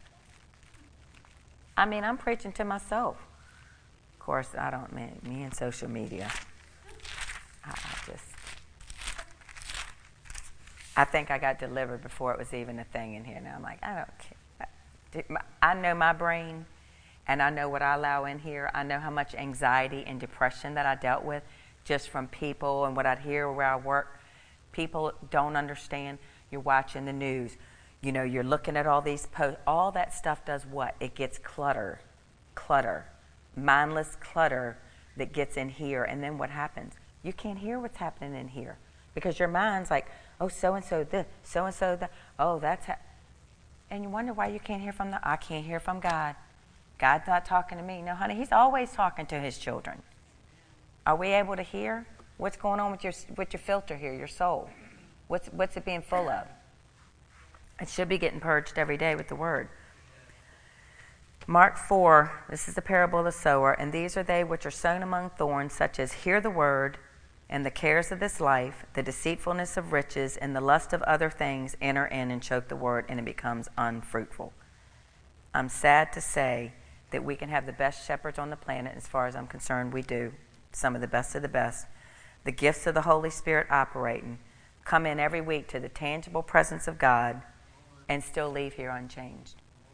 I mean, I'm preaching to myself. Of course, I don't mean me and social media. I, I just, I think I got delivered before it was even a thing in here. Now I'm like, I don't care. I know my brain, and I know what I allow in here. I know how much anxiety and depression that I dealt with just from people and what I'd hear where I work. People don't understand. You're watching the news. You know, you're looking at all these posts. All that stuff does what? It gets clutter, clutter, mindless clutter that gets in here. And then what happens? You can't hear what's happening in here because your mind's like, oh, so-and-so this, so-and-so that. Oh, that's ha-. And you wonder why you can't hear from the, I can't hear from God. God's not talking to me. No, honey, he's always talking to his children. Are we able to hear? What's going on with your with your filter here, your soul? What's what's it being full of? It should be getting purged every day with the word. Mark four, this is the parable of the sower, and these are they which are sown among thorns, such as hear the word, and the cares of this life, the deceitfulness of riches, and the lust of other things enter in and choke the word, and it becomes unfruitful. I'm sad to say that we can have the best shepherds on the planet, as far as I'm concerned, we do. Some of the best of the best. The gifts of the Holy Spirit operating, come in every week to the tangible presence of God, and still leave here unchanged.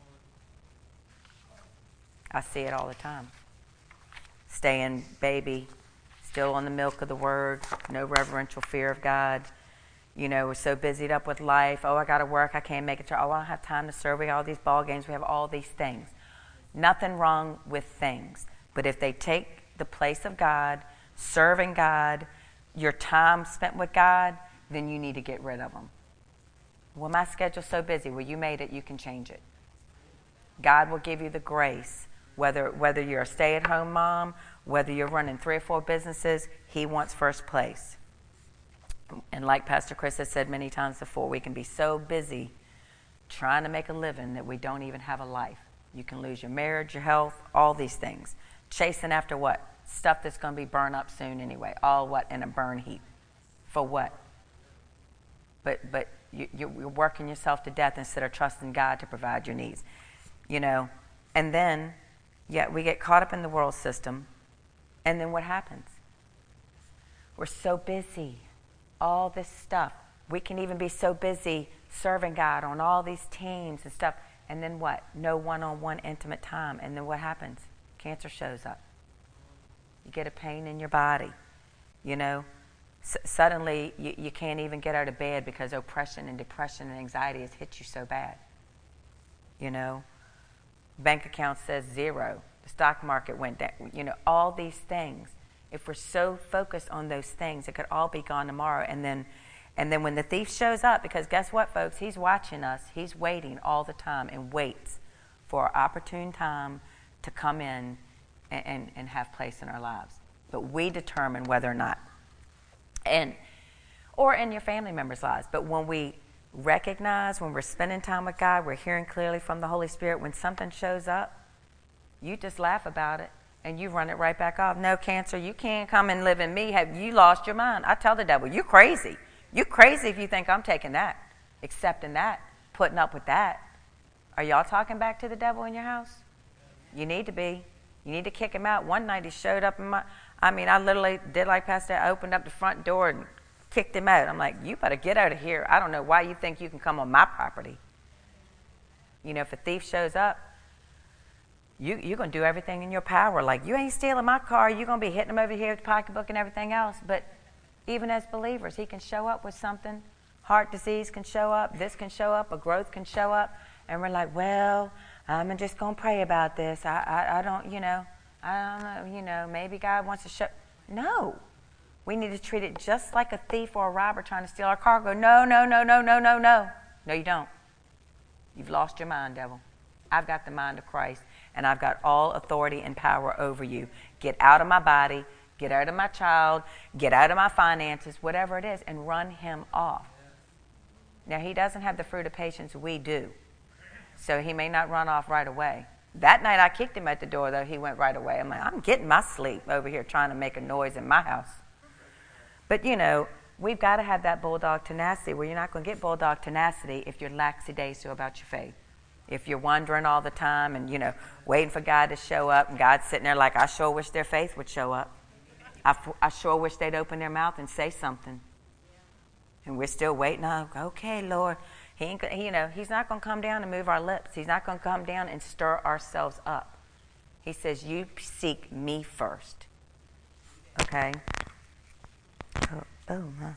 I see it all the time. Staying baby, still on the milk of the word, no reverential fear of God. You know, we're so busied up with life. Oh, I got to work. I can't make it. To, oh, I don't have time to serve. We got all these ball games. We have all these things. Nothing wrong with things. But if they take the place of God, serving God, your time spent with God, then you need to get rid of them. Well, my schedule's so busy. Well, you made it. You can change it. God will give you the grace. Whether whether you're a stay-at-home mom, whether you're running three or four businesses, he wants first place. And like Pastor Chris has said many times before, we can be so busy trying to make a living that we don't even have a life. You can lose your marriage, your health, all these things. Chasing after what? Stuff that's going to be burned up soon anyway. All what? In a burn heap. For what? But but you, you're working yourself to death instead of trusting God to provide your needs. You know, and then, yeah, we get caught up in the world system. And then what happens? We're so busy. All this stuff. We can even be so busy serving God on all these teams and stuff. And then what? No one-on-one intimate time. And then what happens? Cancer shows up. You get a pain in your body, you know. S- suddenly, you, you can't even get out of bed because oppression and depression and anxiety has hit you so bad, you know. Bank account says zero. The stock market went down. You know, all these things. If we're so focused on those things, it could all be gone tomorrow. And then, and then when the thief shows up, because guess what, folks? He's watching us. He's waiting all the time and waits for an opportune time to come in And, and, and have place in our lives. But we determine whether or not. And or in your family members' lives. But when we recognize, when we're spending time with God, we're hearing clearly from the Holy Spirit, when something shows up, you just laugh about it and you run it right back off. No, cancer, you can't come and live in me. Have you lost your mind? I tell the devil, you're crazy. You're crazy if you think I'm taking that, accepting that, putting up with that. Are y'all talking back to the devil in your house? You need to be. You need to kick him out. One night he showed up in my, I mean, I literally did like Pastor, I opened up the front door and kicked him out. I'm like, you better get out of here. I don't know why you think you can come on my property. You know, if a thief shows up, you, you're going to do everything in your power. Like, you ain't stealing my car. You're going to be hitting him over here with the pocketbook and everything else. But even as believers, he can show up with something. Heart disease can show up. This can show up. A growth can show up. And we're like, well, I'm just going to pray about this. I, I I don't, you know, I don't know, you know, maybe God wants to show. No. We need to treat it just like a thief or a robber trying to steal our car. Go, no, no, no, no, no, no, no. No, you don't. You've lost your mind, devil. I've got the mind of Christ, and I've got all authority and power over you. Get out of my body, get out of my child, get out of my finances, whatever it is, and run him off. Now, he doesn't have the fruit of patience we do, so he may not run off right away. That night I kicked him at the door, though. He went right away. I'm like, I'm getting my sleep over here trying to make a noise in my house. But, you know, we've got to have that bulldog tenacity where you're not going to get bulldog tenacity if you're lackadaisical about your faith. If you're wondering all the time and, you know, waiting for God to show up, and God's sitting there like, I sure wish their faith would show up. I, I sure wish they'd open their mouth and say something. And we're still waiting. Oh, okay, Lord. He ain't, you know, he's not going to come down and move our lips. He's not going to come down and stir ourselves up. He says, you seek me first. Okay? Oh, oh my.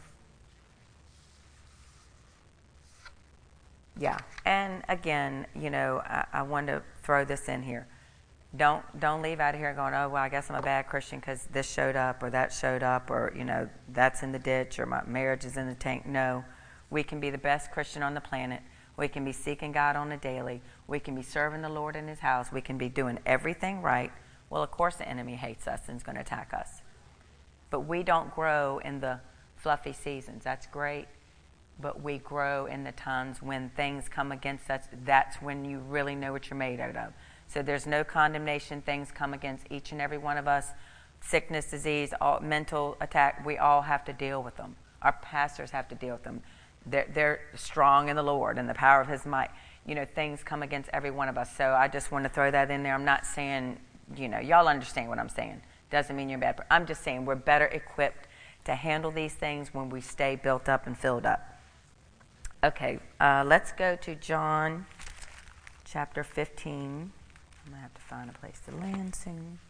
Yeah. And again, you know, I, I want to throw this in here. Don't don't leave out of here going, oh, well, I guess I'm a bad Christian because this showed up or that showed up or, you know, that's in the ditch or my marriage is in the tank. No. We can be the best Christian on the planet. We can be seeking God on a daily. We can be serving the Lord in his house. We can be doing everything right. Well, of course the enemy hates us and is going to attack us. But we don't grow in the fluffy seasons. That's great. But we grow in the times when things come against us. That's when you really know what you're made out of. So there's no condemnation. Things come against each and every one of us. Sickness, disease, all, mental attack. We all have to deal with them. Our pastors have to deal with them. They're, they're strong in the Lord and the power of his might. You know, things come against every one of us. So I just want to throw that in there. I'm not saying, you know, y'all understand what I'm saying. Doesn't mean you're bad. I'm just saying we're better equipped to handle these things when we stay built up and filled up. Okay, uh, let's go to John chapter fifteen. I'm going to have to find a place to land soon.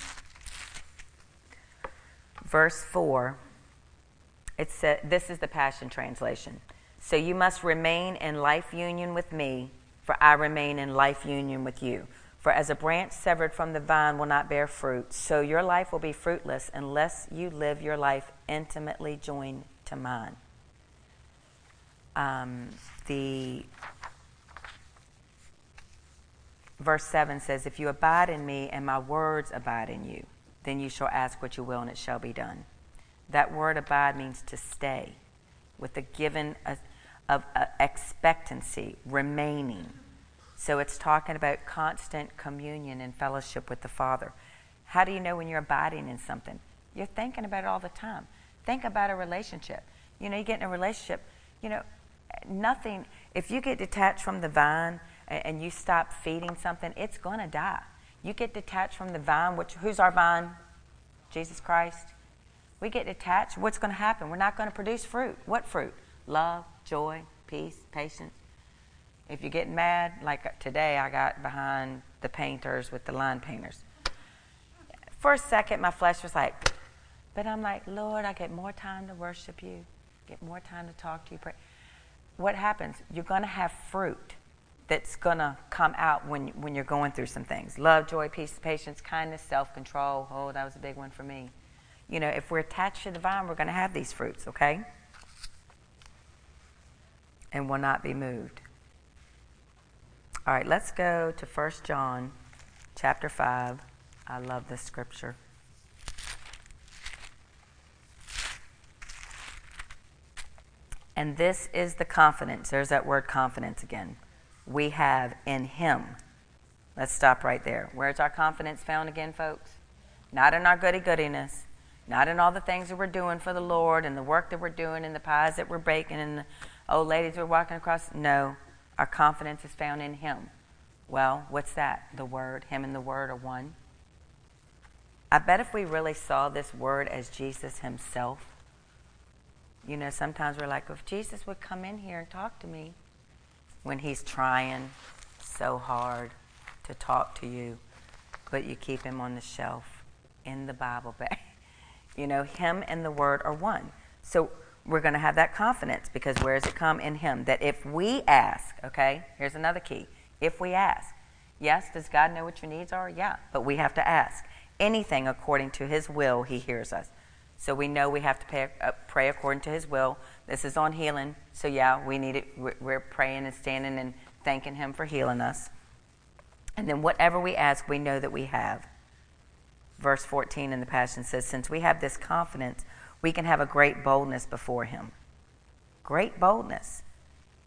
Verse four. It said, this is the Passion Translation. So you must remain in life union with me, for I remain in life union with you. For as a branch severed from the vine will not bear fruit, so your life will be fruitless unless you live your life intimately joined to mine. Um, the verse seven says, if you abide in me and my words abide in you, then you shall ask what you will and it shall be done. That word abide means to stay with a given uh, of uh, expectancy, remaining. So it's talking about constant communion and fellowship with the Father. How do you know when you're abiding in something? You're thinking about it all the time. Think about a relationship. You know, you get in a relationship, you know, nothing, if you get detached from the vine and, and you stop feeding something, it's going to die. You get detached from the vine, which, who's our vine? Jesus Christ. We get detached, what's going to happen? We're not going to produce fruit. What fruit? Love, joy, peace, patience. If you're getting mad, like today I got behind the painters with the line painters. For a second, my flesh was like, but I'm like, Lord, I get more time to worship you, get more time to talk to you. Pray. What happens? You're going to have fruit that's going to come out when, when you're going through some things. Love, joy, peace, patience, kindness, self-control. Oh, that was a big one for me. You know, if we're attached to the vine, we're going to have these fruits, okay? And will not be moved. All right, let's go to First John chapter five. I love this scripture. And this is the confidence. There's that word confidence again. We have in him. Let's stop right there. Where's our confidence found again, folks? Not in our goody-goodiness. Not in all the things that we're doing for the Lord and the work that we're doing and the pies that we're baking and the old ladies we're walking across. No, our confidence is found in him. Well, what's that? The Word. Him and the Word are one. I bet if we really saw this Word as Jesus himself, you know, sometimes we're like, if Jesus would come in here and talk to me, when he's trying so hard to talk to you, but you keep him on the shelf in the Bible bag. You know, him and the Word are one. So we're going to have that confidence because where does it come? In him. That if we ask, okay, here's another key. If we ask. Yes, does God know what your needs are? Yeah, but we have to ask. Anything according to his will, he hears us. So we know we have to pay, uh, pray according to his will. This is on healing. So yeah, we need it. We're praying and standing and thanking him for healing us. And then whatever we ask, we know that we have. Verse fourteen in the Passion says, since we have this confidence, we can have a great boldness before him. Great boldness.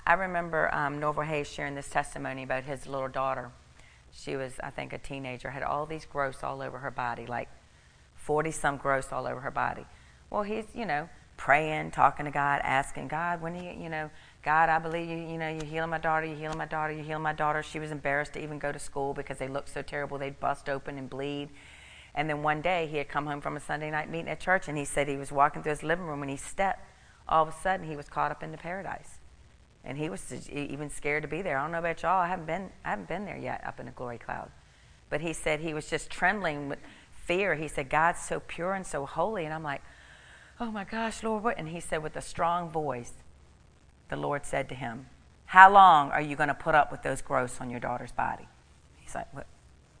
I remember um, Norval Hayes sharing this testimony about his little daughter. She was, I think, a teenager, had all these growths all over her body, like forty-some growths all over her body. Well, he's, you know, praying, talking to God, asking God, when he, you know, God, I believe you, you know, you're healing my daughter, you're healing my daughter, you're healing my daughter. She was embarrassed to even go to school because they looked so terrible. They'd bust open and bleed. And then one day he had come home from a Sunday night meeting at church, and he said he was walking through his living room and he stepped. All of a sudden, he was caught up into paradise. And he was even scared to be there. I don't know about y'all. I haven't been, I haven't been there yet up in the glory cloud. But he said he was just trembling with fear. He said, God's so pure and so holy. And I'm like, oh my gosh, Lord, what? And he said with a strong voice, the Lord said to him, how long are you going to put up with those growths on your daughter's body? He's like, what?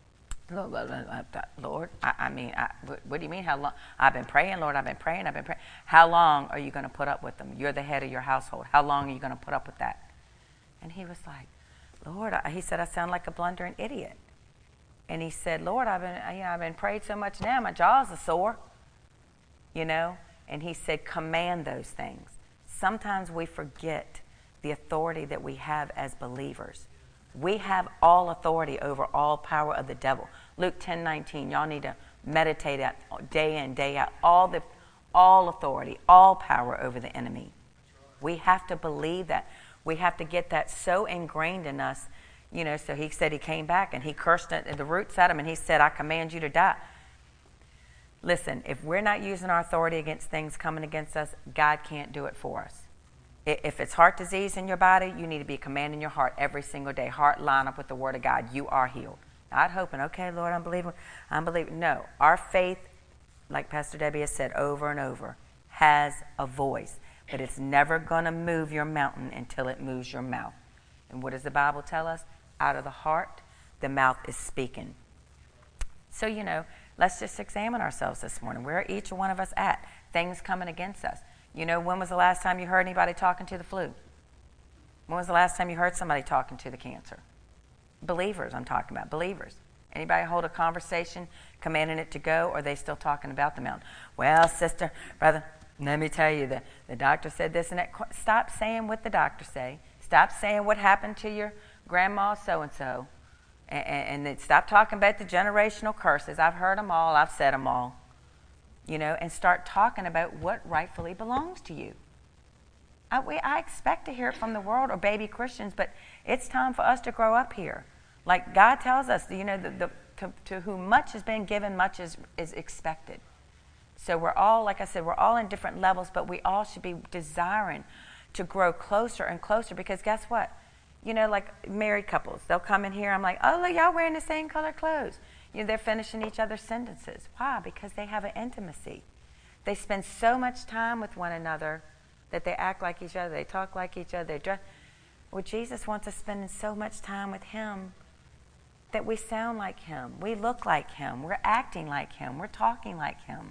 Lord, I, I mean, I, what, what do you mean how long? I've been praying, Lord, I've been praying, I've been praying. How long are you going to put up with them? You're the head of your household. How long are you going to put up with that? And he was like, Lord, I, he said, I sound like a blundering idiot. And he said, Lord, I've been, you know, I've been prayed so much now, my jaws are sore, you know. And he said, command those things. Sometimes we forget the authority that we have as believers. We have all authority over all power of the devil. Luke ten nineteen, y'all need to meditate that day in, day out. All the, all authority, all power over the enemy. We have to believe that. We have to get that so ingrained in us. You know, so he said he came back and he cursed the roots at him and he said, I command you to die. Listen, if we're not using our authority against things coming against us, God can't do it for us. If it's heart disease in your body, you need to be commanding your heart every single day. Heart line up with the word of God. You are healed. Not hoping, okay, Lord, I'm believing. I'm believing. No, our faith, like Pastor Debbie has said over and over, has a voice. But it's never going to move your mountain until it moves your mouth. And what does the Bible tell us? Out of the heart, the mouth is speaking. So, you know, let's just examine ourselves this morning. Where are each one of us at? Things coming against us. You know, when was the last time you heard anybody talking to the flu? When was the last time you heard somebody talking to the cancer? Believers, I'm talking about, believers. Anybody hold a conversation, commanding it to go, or are they still talking about the mountain? Well, sister, brother, let me tell you, the, the doctor said this and that. Stop saying what the doctor say. Stop saying what happened to your grandma so-and-so. And, and, and then stop talking about the generational curses. I've heard them all. I've said them all. You know, and start talking about what rightfully belongs to you. I, we, I expect to hear it from the world or baby Christians, but it's time for us to grow up here. Like God tells us, you know, the, the, to, to whom much has been given, much is, is expected. So we're all, like I said, we're all in different levels, but we all should be desiring to grow closer and closer because guess what? You know, like married couples, they'll come in here, I'm like, oh, look, y'all wearing the same color clothes. You know, they're finishing each other's sentences. Why? Because they have an intimacy. They spend so much time with one another that they act like each other. They talk like each other. They dress. Well, Jesus wants us spending so much time with him that we sound like him. We look like him. We're acting like him. We're talking like him.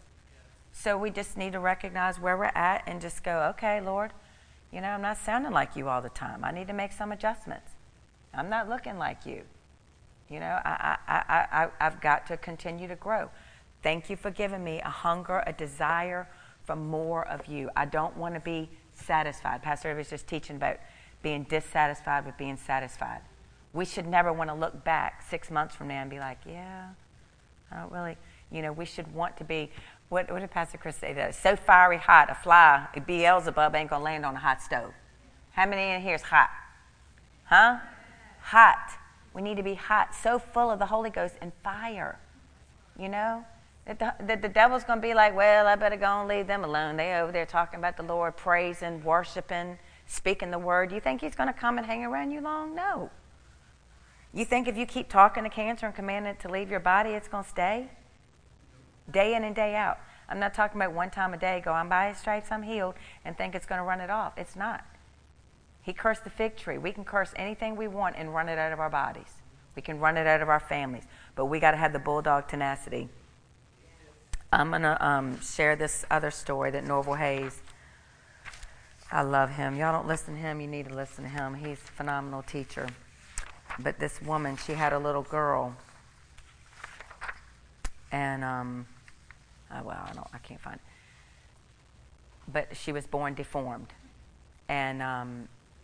So we just need to recognize where we're at and just go, okay, Lord, you know, I'm not sounding like you all the time. I need to make some adjustments. I'm not looking like you. You know, I, I, I, I, I've got to continue to grow. Thank you for giving me a hunger, a desire for more of you. I don't want to be satisfied. Pastor Eva was just teaching about being dissatisfied with being satisfied. We should never want to look back six months from now and be like, yeah, I don't really, you know, we should want to be, what, what did Pastor Chris say? That it's so fiery hot, a fly, a Beelzebub ain't going to land on a hot stove. How many in here is hot? Huh? Hot. We need to be hot, so full of the Holy Ghost and fire, you know? That the, that the devil's going to be like, well, I better go and leave them alone. They over there talking about the Lord, praising, worshiping, speaking the word. You think he's going to come and hang around you long? No. You think if you keep talking to cancer and commanding it to leave your body, it's going to stay? Day in and day out. I'm not talking about one time a day, go, I'm by his stripes, I'm healed, and think it's going to run it off. It's not. He cursed the fig tree. We can curse anything we want and run it out of our bodies. We can run it out of our families. But we got to have the bulldog tenacity. I'm going to um, share this other story that Norval Hayes, I love him. Y'all don't listen to him, you need to listen to him. He's a phenomenal teacher. But this woman, she had a little girl. And, um, oh, well, I, don't, I can't find it. But she was born deformed. And... Um,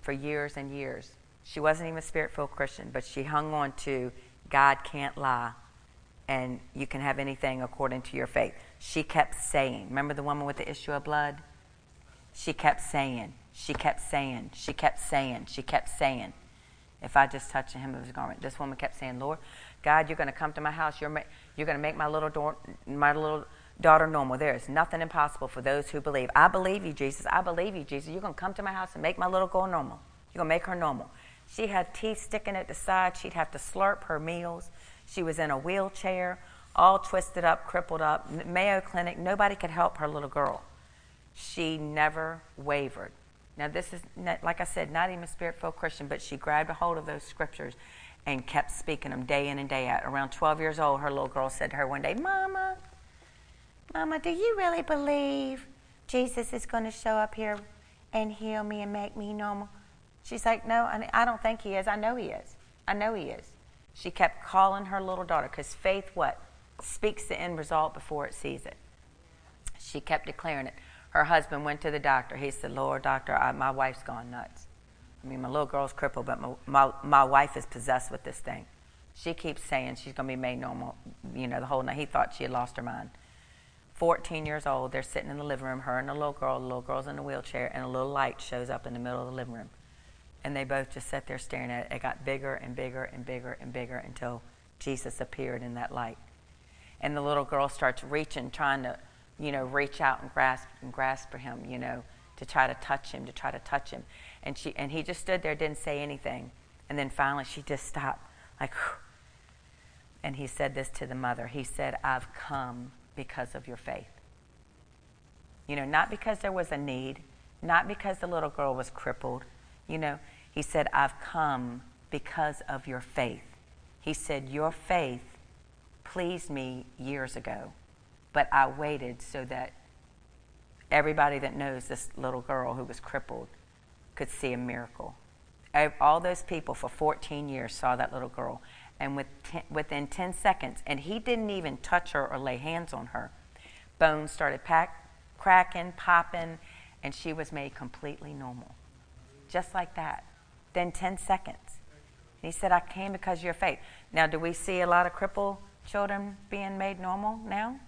for years and years. She wasn't even a Spirit-filled Christian, but she hung on to God can't lie, and you can have anything according to your faith. She kept saying, remember the woman with the issue of blood? She kept saying, she kept saying, she kept saying, she kept saying, if I just touch the hem of his garment. This woman kept saying, Lord, God, you're going to come to my house. You're, ma- you're going to make my little, door, my little daughter normal. There is nothing impossible for those who believe. I believe you, Jesus. I believe you, Jesus. You're going to come to my house and make my little girl normal. You're going to make her normal. She had teeth sticking at the side. She'd have to slurp her meals. She was in a wheelchair, all twisted up, crippled up. Mayo Clinic, nobody could help her little girl. She never wavered. Now, this is, not, like I said, not even a Spirit-filled Christian, but she grabbed a hold of those scriptures and kept speaking them day in and day out. Around twelve years old, her little girl said to her one day, Mama, Mama, do you really believe Jesus is going to show up here and heal me and make me normal? She's like, no, I don't think he is. I know he is. I know he is. She kept calling her little daughter, because faith, what? Speaks the end result before it sees it. She kept declaring it. Her husband went to the doctor. He said, Lord, doctor, I, my wife's gone nuts. I mean, my little girl's crippled, but my, my, my wife is possessed with this thing. She keeps saying she's going to be made normal, you know, the whole night. He thought she had lost her mind. fourteen years old, they're sitting in the living room, her and the little girl. The little girl's in the wheelchair, and a little light shows up in the middle of the living room. And they both just sat there staring at it. It got bigger and bigger and bigger and bigger until Jesus appeared in that light. And the little girl starts reaching, trying to, you know, reach out and grasp and grasp for him, you know, to try to touch him, to try to touch him. And she and he just stood there, didn't say anything. And then finally she just stopped, like, whew. And he said this to the mother. He said, I've come because of your faith. You know, not because there was a need, not because the little girl was crippled, you know. He said, I've come because of your faith. He said, your faith pleased me years ago, but I waited so that everybody that knows this little girl who was crippled could see a miracle. All those people for fourteen years saw that little girl, and with ten, within ten seconds, and he didn't even touch her or lay hands on her, bones started pack, cracking, popping, and she was made completely normal. Just like that. Then ten seconds. And he said, I came because of your faith. Now, do we see a lot of crippled children being made normal now?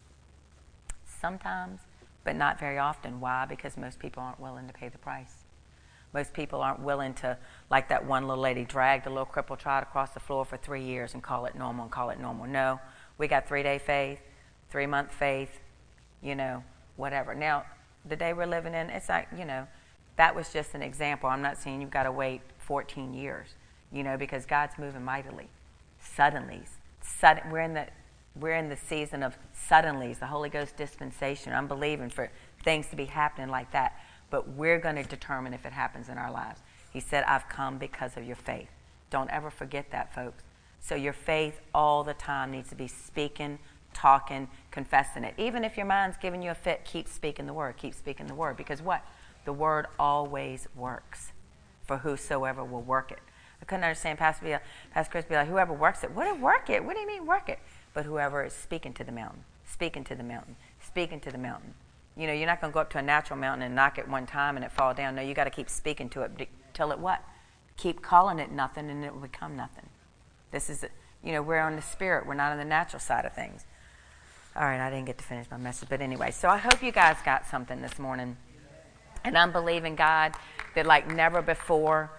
Sometimes, but not very often. Why? Because most people aren't willing to pay the price. Most people aren't willing to, like that one little lady, drag the little crippled child across the floor for three years and call it normal and call it normal. No, we got three-day faith, three-month faith, you know, whatever. Now, the day we're living in, it's like, you know, that was just an example. I'm not saying you've got to wait fourteen years, you know, because God's moving mightily. Suddenlies. Sudden, we're in the we're in the season of suddenlies, the Holy Ghost dispensation. I'm believing for things to be happening like that. But we're going to determine if it happens in our lives. He said, I've come because of your faith. Don't ever forget that, folks. So your faith all the time needs to be speaking, talking, confessing it. Even if your mind's giving you a fit, keep speaking the word. Keep speaking the word. Because what? The word always works for whosoever will work it. I couldn't understand Pastor, be, Pastor Chris be like, whoever works it. What do work it? What do you mean work it? But whoever is speaking to the mountain, speaking to the mountain, speaking to the mountain. You know, you're not going to go up to a natural mountain and knock it one time and it fall down. No, you got to keep speaking to it till it what? Keep calling it nothing and it will become nothing. This is, you know, we're on the spirit. We're not on the natural side of things. All right, I didn't get to finish my message. But anyway, so I hope you guys got something this morning. And I'm believing God that like never before,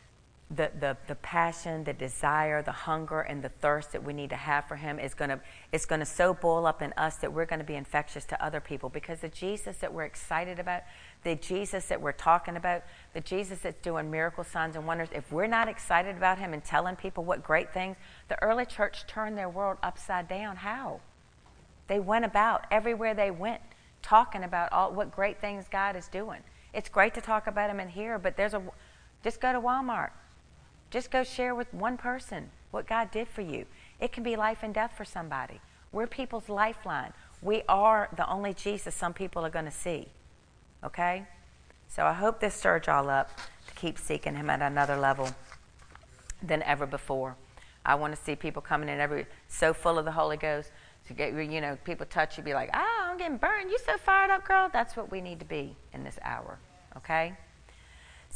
the, the, the passion, the desire, the hunger, and the thirst that we need to have for him is going to it's going to so boil up in us that we're going to be infectious to other people. Because the Jesus that we're excited about, the Jesus that we're talking about, the Jesus that's doing miracle signs and wonders, if we're not excited about him and telling people what great things, the early church turned their world upside down. How? They went about everywhere they went, talking about all what great things God is doing. It's great to talk about him in here, but there's a just go to Walmart. Just go share with one person what God did for you. It can be life and death for somebody. We're people's lifeline. We are the only Jesus some people are going to see. Okay? So I hope this stirred y'all up to keep seeking him at another level than ever before. I want to see people coming in every so full of the Holy Ghost. To get, you know, people touch you, be like, ah, I'm getting burned. You so fired up, girl. That's what we need to be in this hour. Okay?